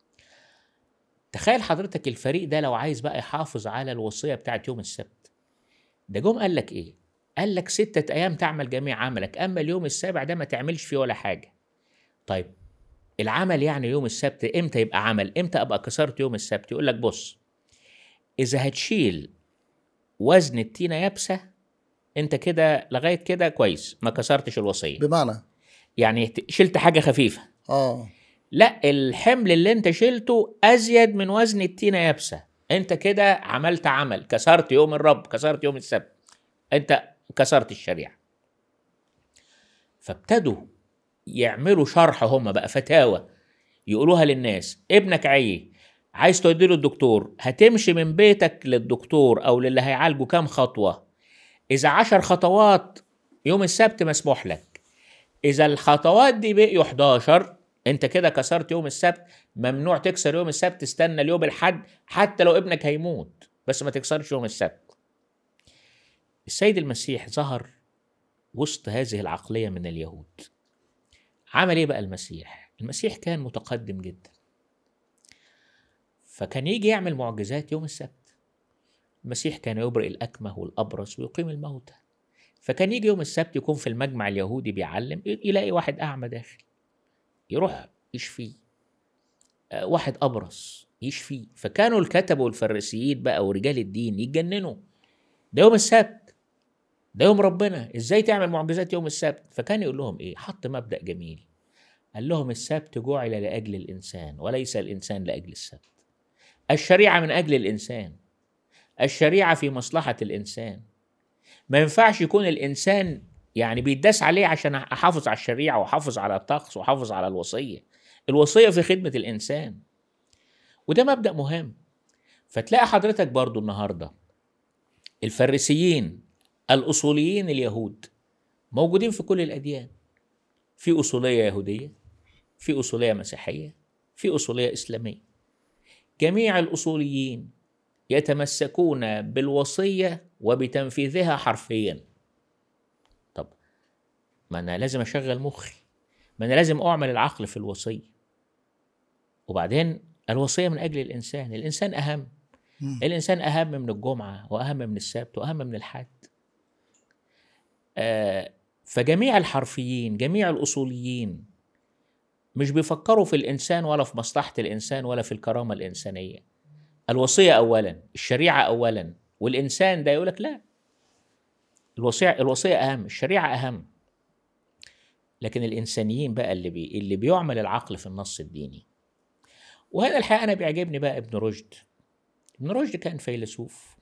تخيل حضرتك الفريق ده لو عايز بقى يحافظ على الوصية بتاعت يوم السبت، ده جم قال لك ايه؟ قال لك 6 أيام تعمل جميع عملك، أما اليوم السابع ده ما تعملش فيه ولا حاجة. طيب العمل يعني يوم السبت امتى يبقى عمل؟ امتى ابقى كسرت يوم السبت؟ يقول لك بص، إذا هتشيل وزن التينة يابسة انت كده لغاية كده كويس، ما كسرتش الوصية. بمعنى يعني شلت حاجة خفيفة. لا، الحمل اللي انت شلته ازيد من وزن التينة يابسة، انت كده عملت عمل، كسرت يوم الرب، كسرت يوم السبت، انت كسرت الشريعة. فابتدوا يعملوا شرح، هم بقى فتاوى يقولوها للناس. ابنك عايز توديله الدكتور، هتمشي من بيتك للدكتور او للي هيعالجه كام خطوة؟ اذا 10 خطوات يوم السبت مسموح لك، اذا الخطوات دي بقيوا 11 انت كده كسرت يوم السبت. ممنوع تكسر يوم السبت، استنى اليوم الحد، حتى لو ابنك هيموت بس ما تكسرش يوم السبت. السيد المسيح ظهر وسط هذه العقلية من اليهود. عمل ايه بقى المسيح؟ المسيح كان متقدم جدا، فكان يجي يعمل معجزات يوم السبت. المسيح كان يبرئ الأكمه والأبرص ويقيم الموتى. فكان يجي يوم السبت يكون في المجمع اليهودي بيعلم، يلاقي واحد أعمى داخل يروح يشفيه، واحد أبرص يشفيه. فكانوا الكتبة والفريسيين بقى ورجال الدين يتجننوا، ده يوم السبت، ده يوم ربنا، ازاي تعمل معجزات يوم السبت؟ فكان يقول لهم ايه؟ حط مبدأ جميل، قال لهم السبت جعل لأجل الإنسان وليس الإنسان لأجل السبت. الشريعة من أجل الإنسان، الشريعة في مصلحة الإنسان. ما ينفعش يكون الإنسان يعني بيداس عليه عشان أحافظ على الشريعة وأحافظ على الطقس وأحافظ على الوصية. الوصية في خدمة الإنسان، وده مبدأ مهم. فتلاقي حضرتك برضو النهاردة الفريسيين الأصوليين اليهود موجودين في كل الأديان. في أصولية يهودية، في أصولية مسيحية، في أصولية إسلامية. جميع الأصوليين يتمسكون بالوصية وبتنفيذها حرفيا. طب ما أنا لازم أشغل مخي، ما أنا لازم أعمل العقل في الوصية. وبعدين الوصية من أجل الإنسان. الإنسان أهم. الإنسان أهم من الجمعة وأهم من السبت وأهم من الحد. فجميع الحرفيين جميع الأصوليين مش بيفكروا في الإنسان ولا في مصلحة الإنسان ولا في الكرامة الإنسانية. الوصية أولا، الشريعة أولا، والإنسان ده يقولك لا، الوصية أهم، الشريعة أهم. لكن الإنسانيين بقى اللي بيعمل العقل في النص الديني. وهذا الحقيقة أنا بيعجبني بقى ابن رشد. ابن رشد كان فيلسوف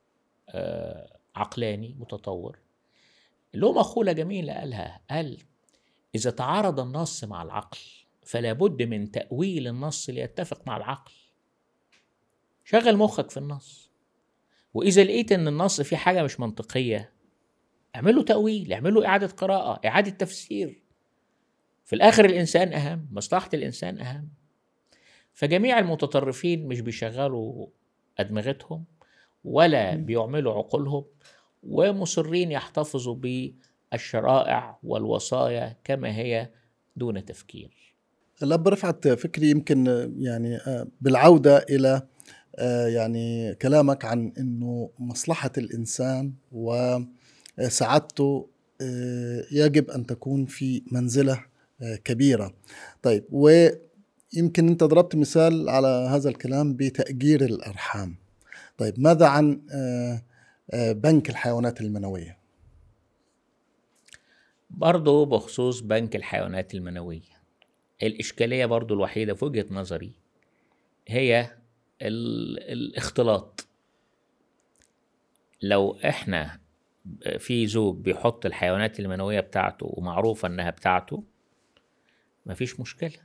عقلاني متطور، له مقولة جميلة قال إذا تعارض النص مع العقل فلا بد من تأويل النص ليتفق مع العقل. شغل مخك في النص، وإذا لقيت إن النص فيه حاجة مش منطقية اعمله تأويل، اعمله إعادة قراءة، إعادة تفسير. في الآخر الإنسان أهم، مصلحة الإنسان أهم. فجميع المتطرفين مش بيشغلوا أدمغتهم ولا بيعملوا عقولهم، ومصرين يحتفظوا بالشرائع والوصايا كما هي دون تفكير. الأب رفعت فكري يمكن يعني بالعودة إلى يعني كلامك عن أنه مصلحة الإنسان وسعادته يجب أن تكون في منزلة كبيرة. طيب، ويمكن أنت ضربت مثال على هذا الكلام بتأجير الأرحام. طيب، ماذا عن بنك الحيوانات المنوية؟ برضو بخصوص بنك الحيوانات المنوية، الإشكالية برضو الوحيدة في وجهة نظري هي الاختلاط. لو احنا في زوج بيحط الحيوانات المنوية بتاعته ومعروفة انها بتاعته مفيش مشكلة،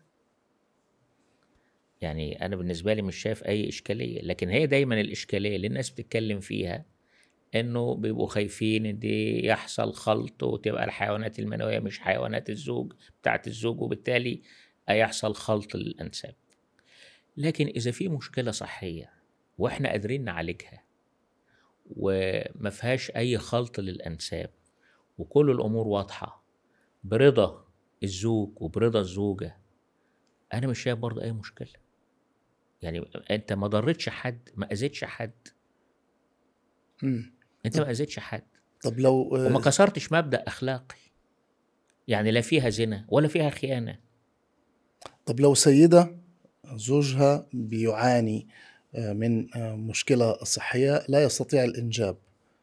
يعني انا بالنسبة لي مش شايف اي اشكالية. لكن هي دايما الاشكالية اللي الناس بتتكلم فيها انه بيبقوا خايفين ان دي يحصل خلط وتبقى الحيوانات المنوية مش حيوانات الزوج بتاعت الزوج، وبالتالي هيحصل خلط للانساب. لكن اذا في مشكلة صحية واحنا قادرين نعالجها وما فيهاش اي خلط للانساب وكل الامور واضحة برضا الزوج وبرضا الزوجة، انا مش شايف برضه اي مشكلة. يعني انت ما ضرتش حد، ما اذيتش حد. انت ما اذيتش حد. طب لو وما كسرتش مبدأ اخلاقي، يعني لا فيها زنا ولا فيها خيانة. طب لو سيدة زوجها بيعاني من مشكلة صحية لا يستطيع الإنجاب،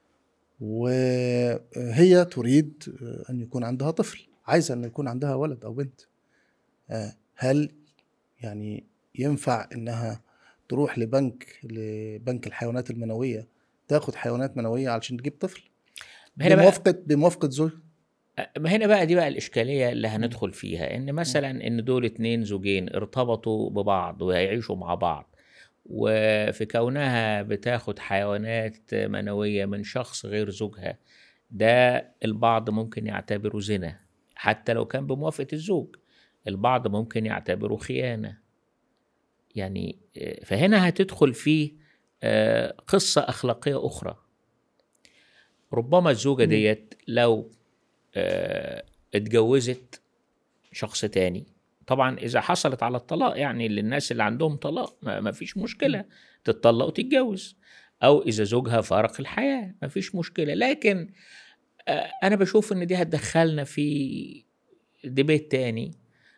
وهي تريد أن يكون عندها طفل، عايزة أن يكون عندها ولد أو بنت، هل يعني ينفع أنها تروح لبنك الحيوانات المنوية تاخد حيوانات منوية علشان تجيب طفل بموافقة زوج؟ ما هنا بقى دي بقى الإشكالية اللي هندخل فيها، إن مثلا إن دول 2 زوجين ارتبطوا ببعض وهيعيشوا مع بعض، وفي كونها بتاخد حيوانات منوية من شخص غير زوجها، ده البعض ممكن يعتبره زنا حتى لو كان بموافقة الزوج، البعض ممكن يعتبره خيانة. يعني فهنا هتدخل فيه قصة أخلاقية أخرى. ربما الزوجة ديت لو اتجوزت شخص تاني، طبعا إذا حصلت على الطلاق، يعني للناس اللي عندهم طلاق ما فيش مشكلة، تتطلق وتتجوز، أو إذا زوجها فارق الحياة ما فيش مشكلة. لكن أنا بشوف إن دي هتدخلنا في ديبيت تاني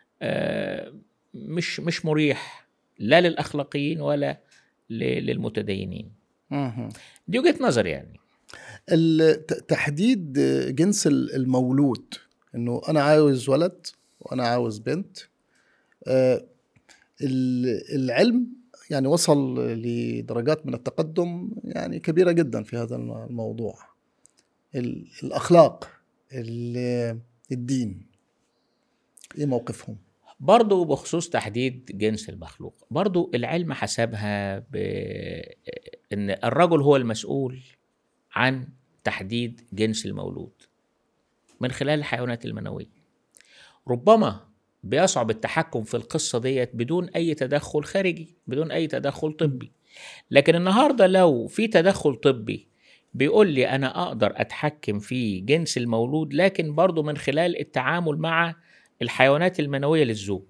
مش مريح لا للأخلاقيين ولا للمتدينين. دي وجهة نظر. يعني تحديد جنس المولود، انه انا عاوز ولد وانا عاوز بنت، العلم يعني وصل لدرجات من التقدم يعني كبيرة جدا في هذا الموضوع. الأخلاق، الدين، إيه موقفهم؟ برضو بخصوص تحديد جنس المخلوق، برضو العلم حسبها بأن الرجل هو المسؤول عن تحديد جنس المولود من خلال الحيوانات المنوية. ربما بيصعب التحكم في القصة ديت بدون أي تدخل خارجي، بدون أي تدخل طبي. لكن النهاردة لو في تدخل طبي بيقول لي أنا أقدر أتحكم في جنس المولود، لكن برضو من خلال التعامل مع الحيوانات المنوية للزوج،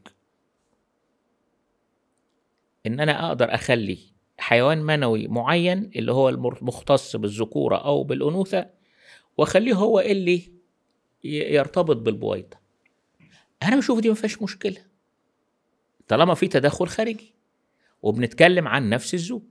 إن أنا أقدر أخلي حيوان منوي معين اللي هو المختص بالذكورة أو بالأنوثة، وأخليه هو اللي يرتبط بالبويضة. أنا بشوف دي ما فيهاش مشكلة طالما في تدخل خارجي وبنتكلم عن نفس الزوج.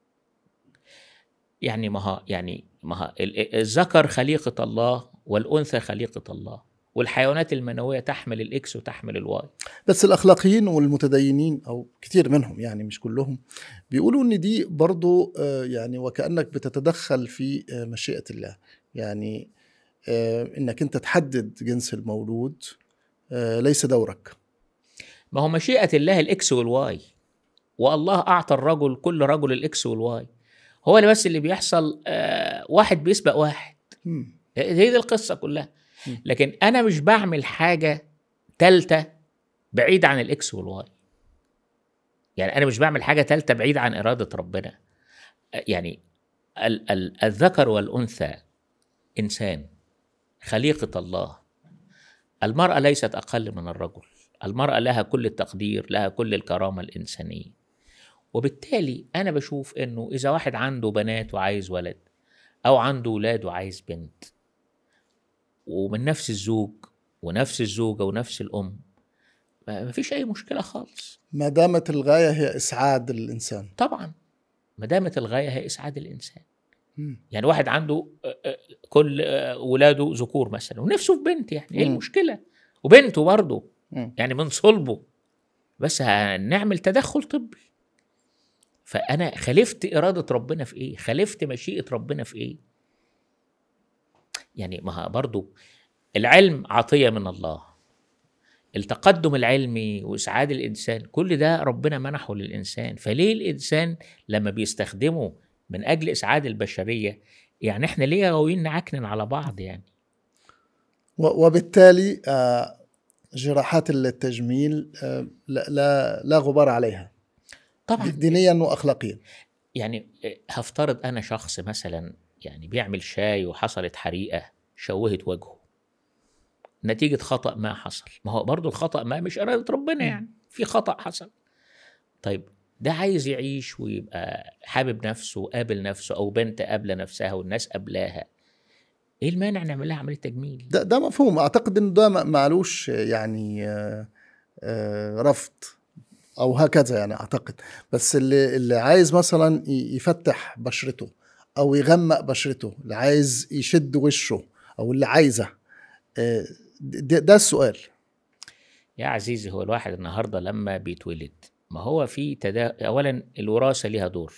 يعني ما الذكر خليقة الله والأنثى خليقة الله، والحيوانات المنوية تحمل الإكس وتحمل الواي. بس الأخلاقيين والمتدينين أو كتير منهم، يعني مش كلهم، بيقولوا إن دي برضو يعني وكأنك بتتدخل في مشيئة الله. يعني إنك أنت تحدد جنس المولود ليس دورك. ما هو مشيئة الله الإكس والواي، والله أعطى الرجل كل رجل الإكس والواي. هو اللي بس اللي بيحصل واحد بيسبق واحد. هي دي القصة كلها. لكن أنا مش بعمل حاجة تالتة بعيد عن الإكس والواي. يعني أنا مش بعمل حاجة تالتة بعيد عن إرادة ربنا. يعني الذكر والأنثى إنسان خليقة الله. المرأة ليست أقل من الرجل، المرأة لها كل التقدير، لها كل الكرامة الإنسانية. وبالتالي أنا بشوف إنه إذا واحد عنده بنات وعايز ولد، أو عنده ولاد وعايز بنت، ومن نفس الزوج ونفس الزوجة ونفس الأم، ما فيش أي مشكلة خالص، ما دامت الغاية هي إسعاد الإنسان. طبعا ما دامت الغاية هي إسعاد الإنسان. يعني واحد عنده كل ولاده ذكور مثلا ونفسه في بنت، يعني إيه المشكلة؟ وبنته برضه يعني من صلبه، بس هنعمل تدخل طبي. فأنا خالفت إرادة ربنا في إيه؟ خالفت مشيئة ربنا في إيه؟ يعني ما برضو العلم عطية من الله، التقدم العلمي وإسعاد الإنسان كل ده ربنا منحه للإنسان. فليه الإنسان لما بيستخدمه من أجل إسعاد البشرية، يعني إحنا ليه غاويين نعكنن على بعض يعني؟ وبالتالي جراحات التجميل لا غبار عليها طبعا دينيا وأخلاقيا. يعني هفترض أنا شخص مثلا يعني بيعمل شاي وحصلت حريقة شوهت وجهه نتيجة خطأ ما حصل. ما هو برضو الخطأ ما مش إرادة ربنا، يعني في خطأ حصل. طيب ده عايز يعيش ويبقى حابب نفسه وقابل نفسه، أو بنت قابلة نفسها والناس قابلاها، إيه المانع نعمل لها عملية تجميل؟ ده مفهوم. أعتقد إن ده معلوش يعني رفض أو هكذا، يعني أعتقد. بس اللي عايز مثلا يفتح بشرته أو يغمق بشرته، اللي عايز يشد وشه، أو اللي عايزة ده السؤال. يا عزيزي، هو الواحد النهاردة لما بيتولد، ما هو في أولا الوراثة لها دور،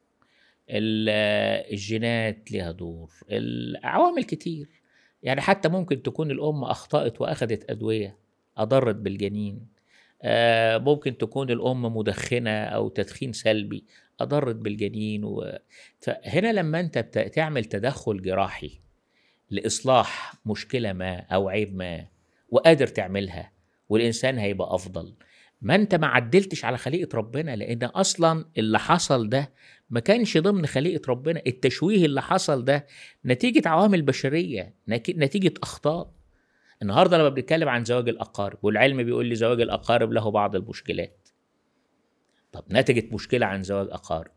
الجينات لها دور، العوامل كتير. يعني حتى ممكن تكون الأم أخطأت وأخذت أدوية أضرت بالجنين، ممكن تكون الأم مدخنة أو تدخين سلبي أضرت بالجنين. فهنا لما أنت تعمل تدخل جراحي لإصلاح مشكلة ما أو عيب ما وقادر تعملها والإنسان هيبقى أفضل، ما أنت ما عدلتش على خليقة ربنا، لأن أصلا اللي حصل ده ما كانش ضمن خليقة ربنا. التشويه اللي حصل ده نتيجة عوامل بشرية، نتيجة أخطاء. النهاردة لما بنتكلم عن زواج الأقارب، والعلم بيقول لي زواج الأقارب له بعض المشكلات. طب نتجت مشكلة عن زواج أقارب،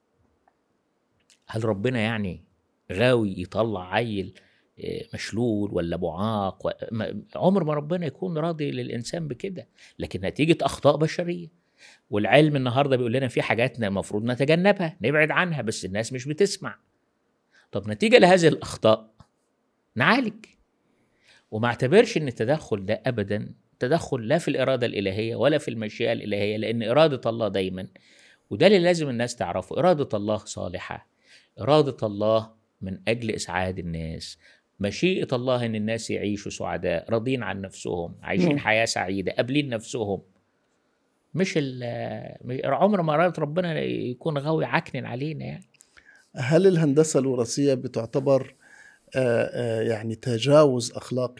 هل ربنا يعني غاوي يطلع عيل مشلول ولا معاق؟ عمر ما ربنا يكون راضي للإنسان بكده، لكن نتيجة أخطاء بشرية. والعلم النهاردة بيقول لنا في حاجات المفروض نتجنبها نبعد عنها، بس الناس مش بتسمع. طب نتيجة لهذه الأخطاء نعالج. وما اعتبرش ان التدخل ده ابدا تدخل لا في الإرادة الإلهية ولا في المشيئة الإلهية، لأن إرادة الله دايما وده اللي لازم الناس تعرفه. إرادة الله صالحة، إرادة الله من أجل إسعاد الناس، مشيئة الله إن الناس يعيشوا سعداء راضين عن نفسهم، عايشين حياة سعيدة، قابلين نفسهم. عمر ما إرادة ربنا يكون غاوي عكنن علينا يعني. هل الهندسة الوراثية بتعتبر يعني تجاوز أخلاقي؟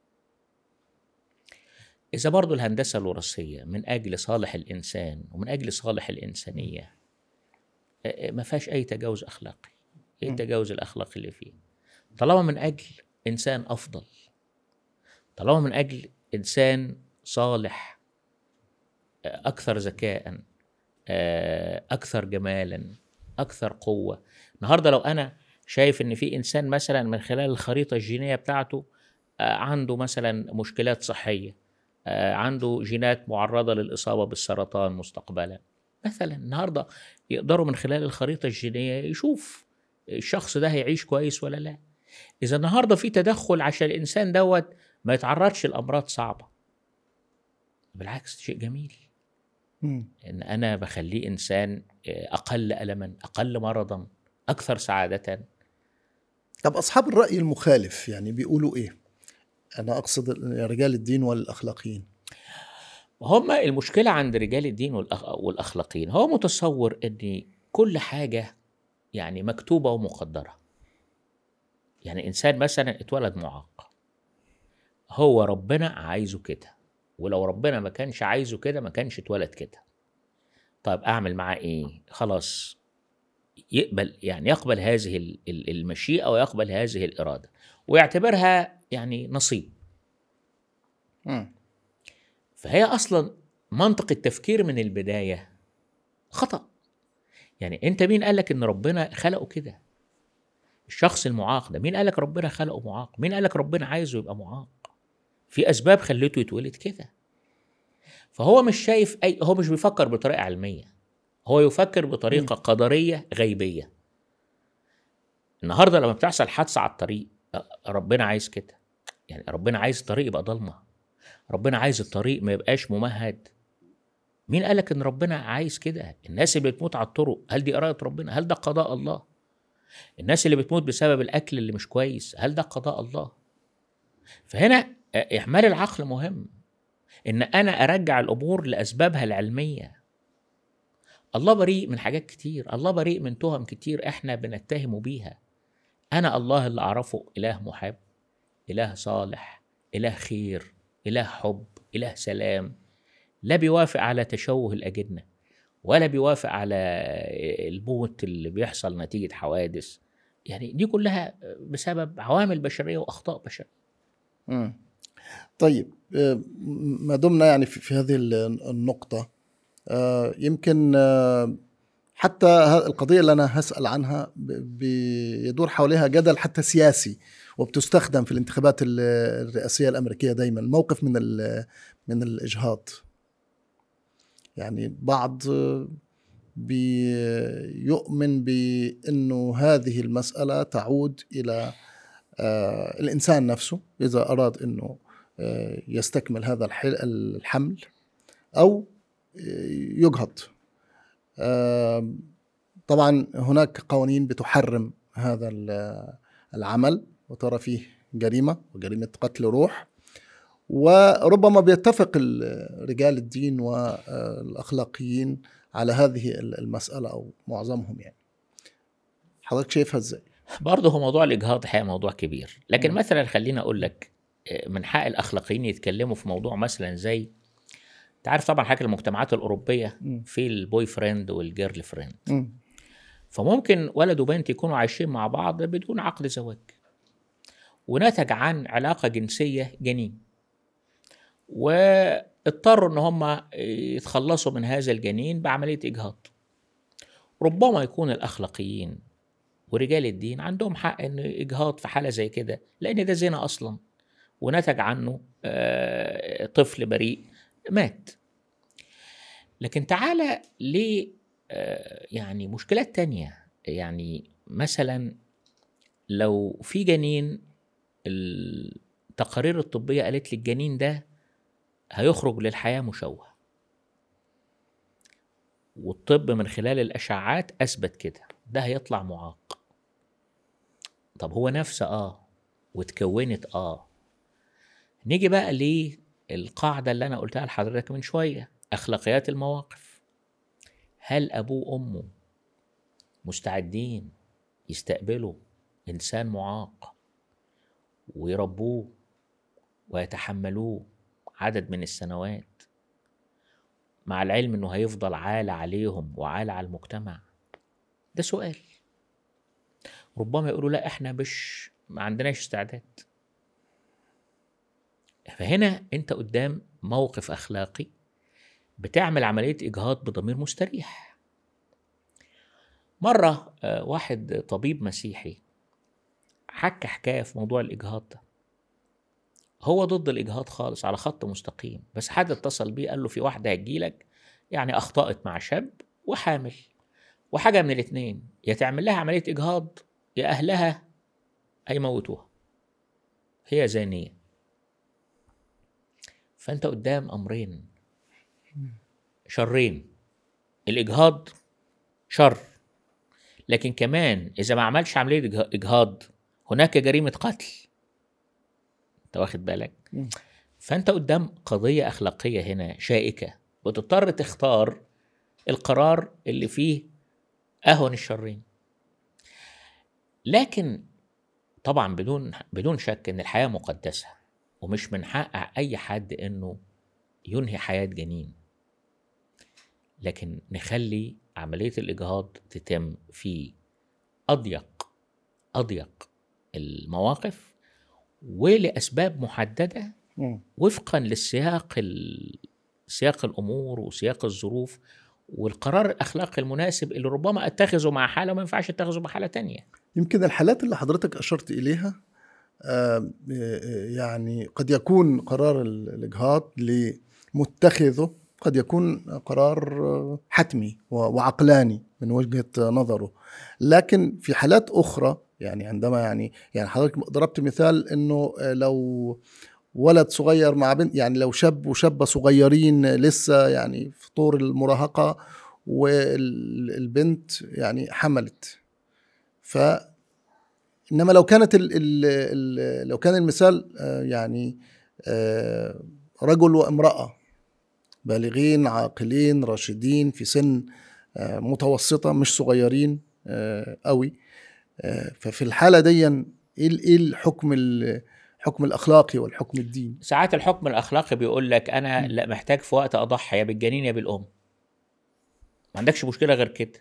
إذا برضو الهندسة الوراثية من أجل صالح الإنسان ومن أجل صالح الإنسانية، ما فيهاش أي تجاوز أخلاقي. إيه التجاوز الأخلاقي اللي فيه؟ طالما من أجل إنسان أفضل، طالما من أجل إنسان صالح، أكثر ذكاء، أكثر جمالا، أكثر قوة. النهاردة لو أنا شايف إن في إنسان مثلا من خلال الخريطة الجينية بتاعته عنده مثلا مشكلات صحية، عنده جينات معرضة للإصابة بالسرطان مستقبلا مثلا، النهاردة يقدروا من خلال الخريطة الجينية يشوف الشخص ده هيعيش كويس ولا لا. إذا النهاردة في تدخل عشان الإنسان دوت ما يتعرضش لأمراض صعبة، بالعكس شيء جميل. إن أنا بخليه إنسان أقل ألما، أقل مرضا، أكثر سعادة. طب أصحاب الرأي المخالف يعني بيقولوا إيه؟ أنا أقصد رجال الدين والأخلاقيين. هم المشكلة عند رجال الدين والأخلاقيين، هو متصور أن كل حاجة يعني مكتوبة ومقدرة. يعني إنسان مثلا اتولد معاق، هو ربنا عايزه كده، ولو ربنا ما كانش عايزه كده ما كانش اتولد كده. طيب أعمل معاه إيه؟ خلاص يقبل هذه المشيئة ويقبل هذه الإرادة ويعتبرها يعني نصيب. فهي أصلا منطق التفكير من البداية خطأ. يعني أنت مين قالك إن ربنا خلقه كده؟ الشخص المعاق ده مين قالك ربنا خلقه معاق؟ مين قالك ربنا عايزه يبقى معاق؟ في أسباب خلته يتولد كده. فهو مش شايف هو مش بيفكر بطريقة علمية، هو يفكر بطريقة قدرية غيبية. النهاردة لما بتحصل حادثة على الطريق، ربنا عايز كده. يعني ربنا عايز الطريق يبقى ضلمة، ربنا عايز الطريق ما يبقاش ممهد. مين قالك ان ربنا عايز كده؟ الناس اللي بتموت على الطرق، هل دي إرادة ربنا؟ هل ده قضاء الله؟ الناس اللي بتموت بسبب الأكل اللي مش كويس، هل ده قضاء الله؟ فهنا إحمال العقل مهم، إن أنا أرجع الأمور لأسبابها العلمية. الله بريء من حاجات كتير، الله بريء من تهم كتير إحنا بنتهمه بيها. أنا الله اللي أعرفه إله محب، إله صالح، إله خير، إله حب، إله سلام، لا بيوافق على تشوه الأجنة، ولا بيوافق على الموت اللي بيحصل نتيجة حوادث. يعني دي كلها بسبب عوامل بشرية وأخطاء بشرية. طيب ما دمنا يعني في هذه النقطة، يمكن حتى القضية اللي أنا هسأل عنها بيدور حواليها جدل حتى سياسي، وبتستخدم في الانتخابات الرئاسية الأمريكية دايما، موقف من الإجهاض. يعني بعض بيؤمن بأنه هذه المسألة تعود إلى الإنسان نفسه إذا أراد أنه يستكمل هذا الحمل أو يجهض. طبعا هناك قوانين بتحرم هذا العمل، وترى فيه جريمة وجريمة قتل روح. وربما بيتفق رجال الدين والأخلاقيين على هذه المسألة أو معظمهم. يعني حضرتك شايفها إزاي؟ برضه هو موضوع الإجهاض حقيقة موضوع كبير، لكن مثلا خلينا أقول لك من حق الأخلاقيين يتكلموا في موضوع مثلا زي، تعرف طبعا حاجة المجتمعات الأوروبية في البوي فريند والجيرل فريند. فممكن ولد وبنت يكونوا عايشين مع بعض بدون عقد زواج، ونتج عن علاقة جنسية جنين، واضطروا ان هم يتخلصوا من هذا الجنين بعملية إجهاض. ربما يكون الأخلاقيين ورجال الدين عندهم حق ان إجهاض في حالة زي كده، لأن ده زنا أصلا ونتج عنه طفل بريء مات. لكن تعالى ليه يعني مشكلات تانية. يعني مثلا لو في جنين، التقارير الطبية قالت لي الجنين ده هيخرج للحياة مشوه، والطب من خلال الأشعاعات أثبت كده، ده هيطلع معاق. طب هو نفسه واتكونت نيجي بقى للقاعدة اللي أنا قلتها لحضرتك من شوية، أخلاقيات المواقف. هل أبوه وأمه مستعدين يستقبلوا إنسان معاق ويربوه ويتحملوه عدد من السنوات، مع العلم إنه هيفضل عالة عليهم وعالة على المجتمع؟ ده سؤال. ربما يقولوا لا، إحنا ما عندناش استعداد. فهنا أنت قدام موقف أخلاقي بتعمل عملية إجهاض بضمير مستريح. مرة واحد طبيب مسيحي حكى حكاية في موضوع الإجهاض ده. هو ضد الإجهاض خالص، على خط مستقيم، بس حد اتصل بيه قال له في واحدة هتجيلك يعني أخطأت مع شاب وحامل، وحاجة من الاتنين، يا تعمل لها عملية إجهاض يا أهلها هيموتوها، هي زانية. فأنت قدام أمرين، شرين. الإجهاض شر، لكن كمان إذا ما عملش عملية إجهاض هناك جريمة قتل. أنت واخد بالك؟ فأنت قدام قضية أخلاقية هنا شائكة، وتضطر تختار القرار اللي فيه أهون الشرين. لكن طبعا بدون شك إن الحياة مقدسة، ومش من حق أي حد إنه ينهي حياة جنين، لكن نخلي عملية الإجهاض تتم في أضيق المواقف ولأسباب محددة وفقا سياق الأمور وسياق الظروف والقرار الأخلاقي المناسب اللي ربما أتخذه مع حالة وما ينفعش أتخذه مع حالة تانية. يمكن الحالات اللي حضرتك أشرت إليها يعني قد يكون قرار الإجهاض لمتخذه قد يكون قرار حتمي وعقلاني من وجهة نظره، لكن في حالات أخرى يعني عندما يعني حضرتك ضربت مثال إنه لو ولد صغير مع بنت، يعني لو شاب وشابة صغيرين لسه يعني في طور المراهقة والبنت يعني حملت، إنما لو كانت لو كان المثال يعني رجل وامرأة بالغين عاقلين راشدين في سن متوسطة مش صغيرين قوي، ففي الحالة دي ايه الحكم الأخلاقي والحكم الديني؟ ساعات الحكم الأخلاقي بيقول لك أنا لا محتاج في وقت أضحي يا بالجنين يا بالأم، ما عندكش مشكلة غير كده.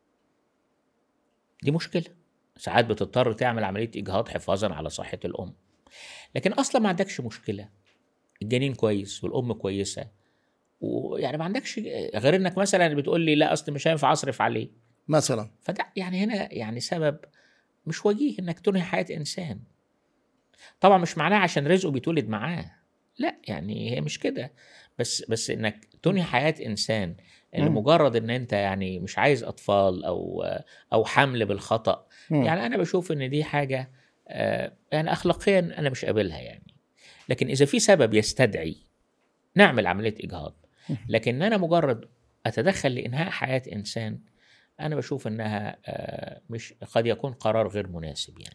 دي مشكلة، ساعات بتضطر تعمل عملية إجهاض حفاظا على صحة الأم، لكن أصلا ما عندكش مشكلة، الجنين كويس والأم كويسة، ويعني ما عندكش غير إنك مثلا بتقول لي لا أصل مش هينفع أصرف عليه مثلا. فده يعني هنا يعني سبب مش وجيه إنك تنهي حياة إنسان. طبعا مش معناه عشان رزقه بيتولد معاه، لا، يعني هي مش كده، بس إنك تنهي حياة إنسان لمجرد إن أنت يعني مش عايز أطفال أو حمل بالخطأ. يعني أنا بشوف إن دي حاجة يعني أخلاقيا أنا مش قابلها يعني. لكن إذا في سبب يستدعي نعمل عملية إجهاض، لكن أنا مجرد أتدخل لإنهاء حياة إنسان، أنا بشوف إنها مش قد يكون قرار غير مناسب يعني.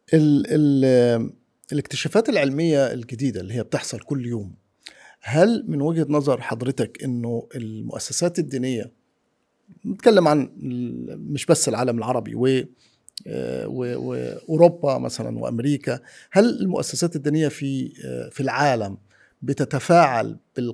الاكتشافات العلمية الجديدة اللي هي بتحصل كل يوم، هل من وجهة نظر حضرتك إنه المؤسسات الدينية، نتكلم عن مش بس العالم العربي وأوروبا مثلا وأمريكا، هل المؤسسات الدينية في العالم بتتفاعل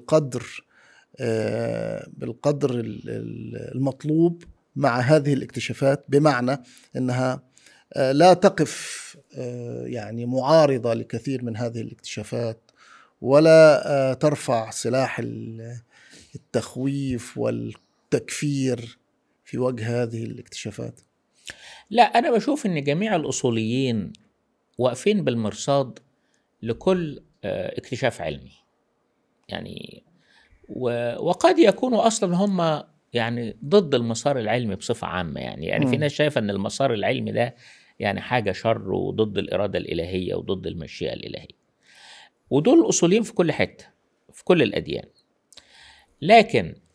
بالقدر المطلوب مع هذه الاكتشافات، بمعنى أنها لا تقف يعني معارضة لكثير من هذه الاكتشافات، ولا ترفع سلاح التخويف والتكفير في وجه هذه الاكتشافات؟ لا، أنا بشوف إن جميع الأصوليين واقفين بالمرصاد لكل اكتشاف علمي يعني، وقد يكونوا أصلا هم يعني ضد المسار العلمي بصفة عامة يعني في ناس شايفة أن المسار العلمي ده يعني حاجة شر وضد الإرادة الإلهية وضد المشيئة الإلهية، ودول الأصوليين في كل حتة في كل الأديان. لكن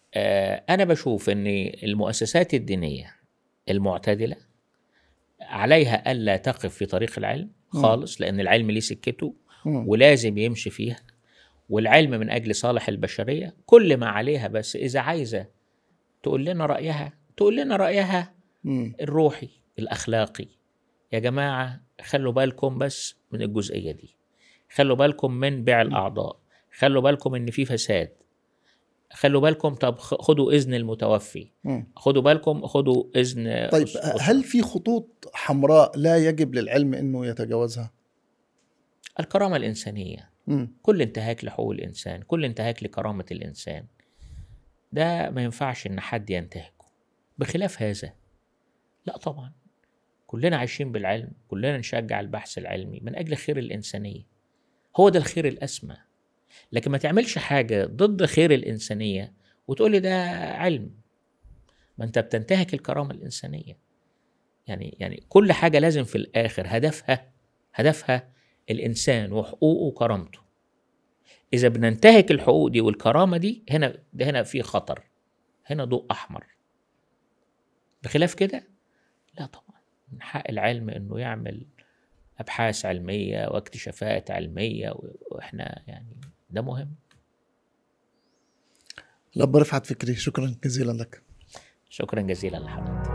أنا بشوف أن المؤسسات الدينية المعتدلة عليها ألا تقف في طريق العلم خالص، لأن العلم ليه سكته ولازم يمشي فيها، والعلم من أجل صالح البشرية. كل ما عليها بس إذا عايزة تقول لنا رأيها، تقول لنا رأيها الروحي الأخلاقي. يا جماعة خلوا بالكم بس من الجزئية دي، خلوا بالكم من بيع الأعضاء، خلوا بالكم إن في فساد، خلوا بالكم. طب خدوا إذن المتوفي، خدوا بالكم، خدوا إذن. طيب هل في خطوط حمراء لا يجب للعلم إنه يتجاوزها؟ الكرامة الإنسانية، كل انتهاك لحقوق الإنسان، كل انتهاك لكرامة الإنسان، ده ما ينفعش إن حد ينتهكه. بخلاف هذا لا طبعا، كلنا عايشين بالعلم، كلنا نشجع البحث العلمي من أجل خير الإنسانية، هو ده الخير الأسمى. لكن ما تعملش حاجة ضد خير الإنسانية وتقولي ده علم، ما أنت بتنتهك الكرامة الإنسانية. يعني كل حاجة لازم في الآخر هدفها الإنسان وحقوقه وكرامته. إذا بننتهك الحقوق دي والكرامة دي، هنا في خطر، هنا ضوء أحمر. بخلاف كده لا طبعا، من حق العلم إنه يعمل أبحاث علمية واكتشافات علمية، وإحنا يعني ده مهم. الأب رفعت فكري، شكرا جزيلا لك. شكرا جزيلا لحضرتك.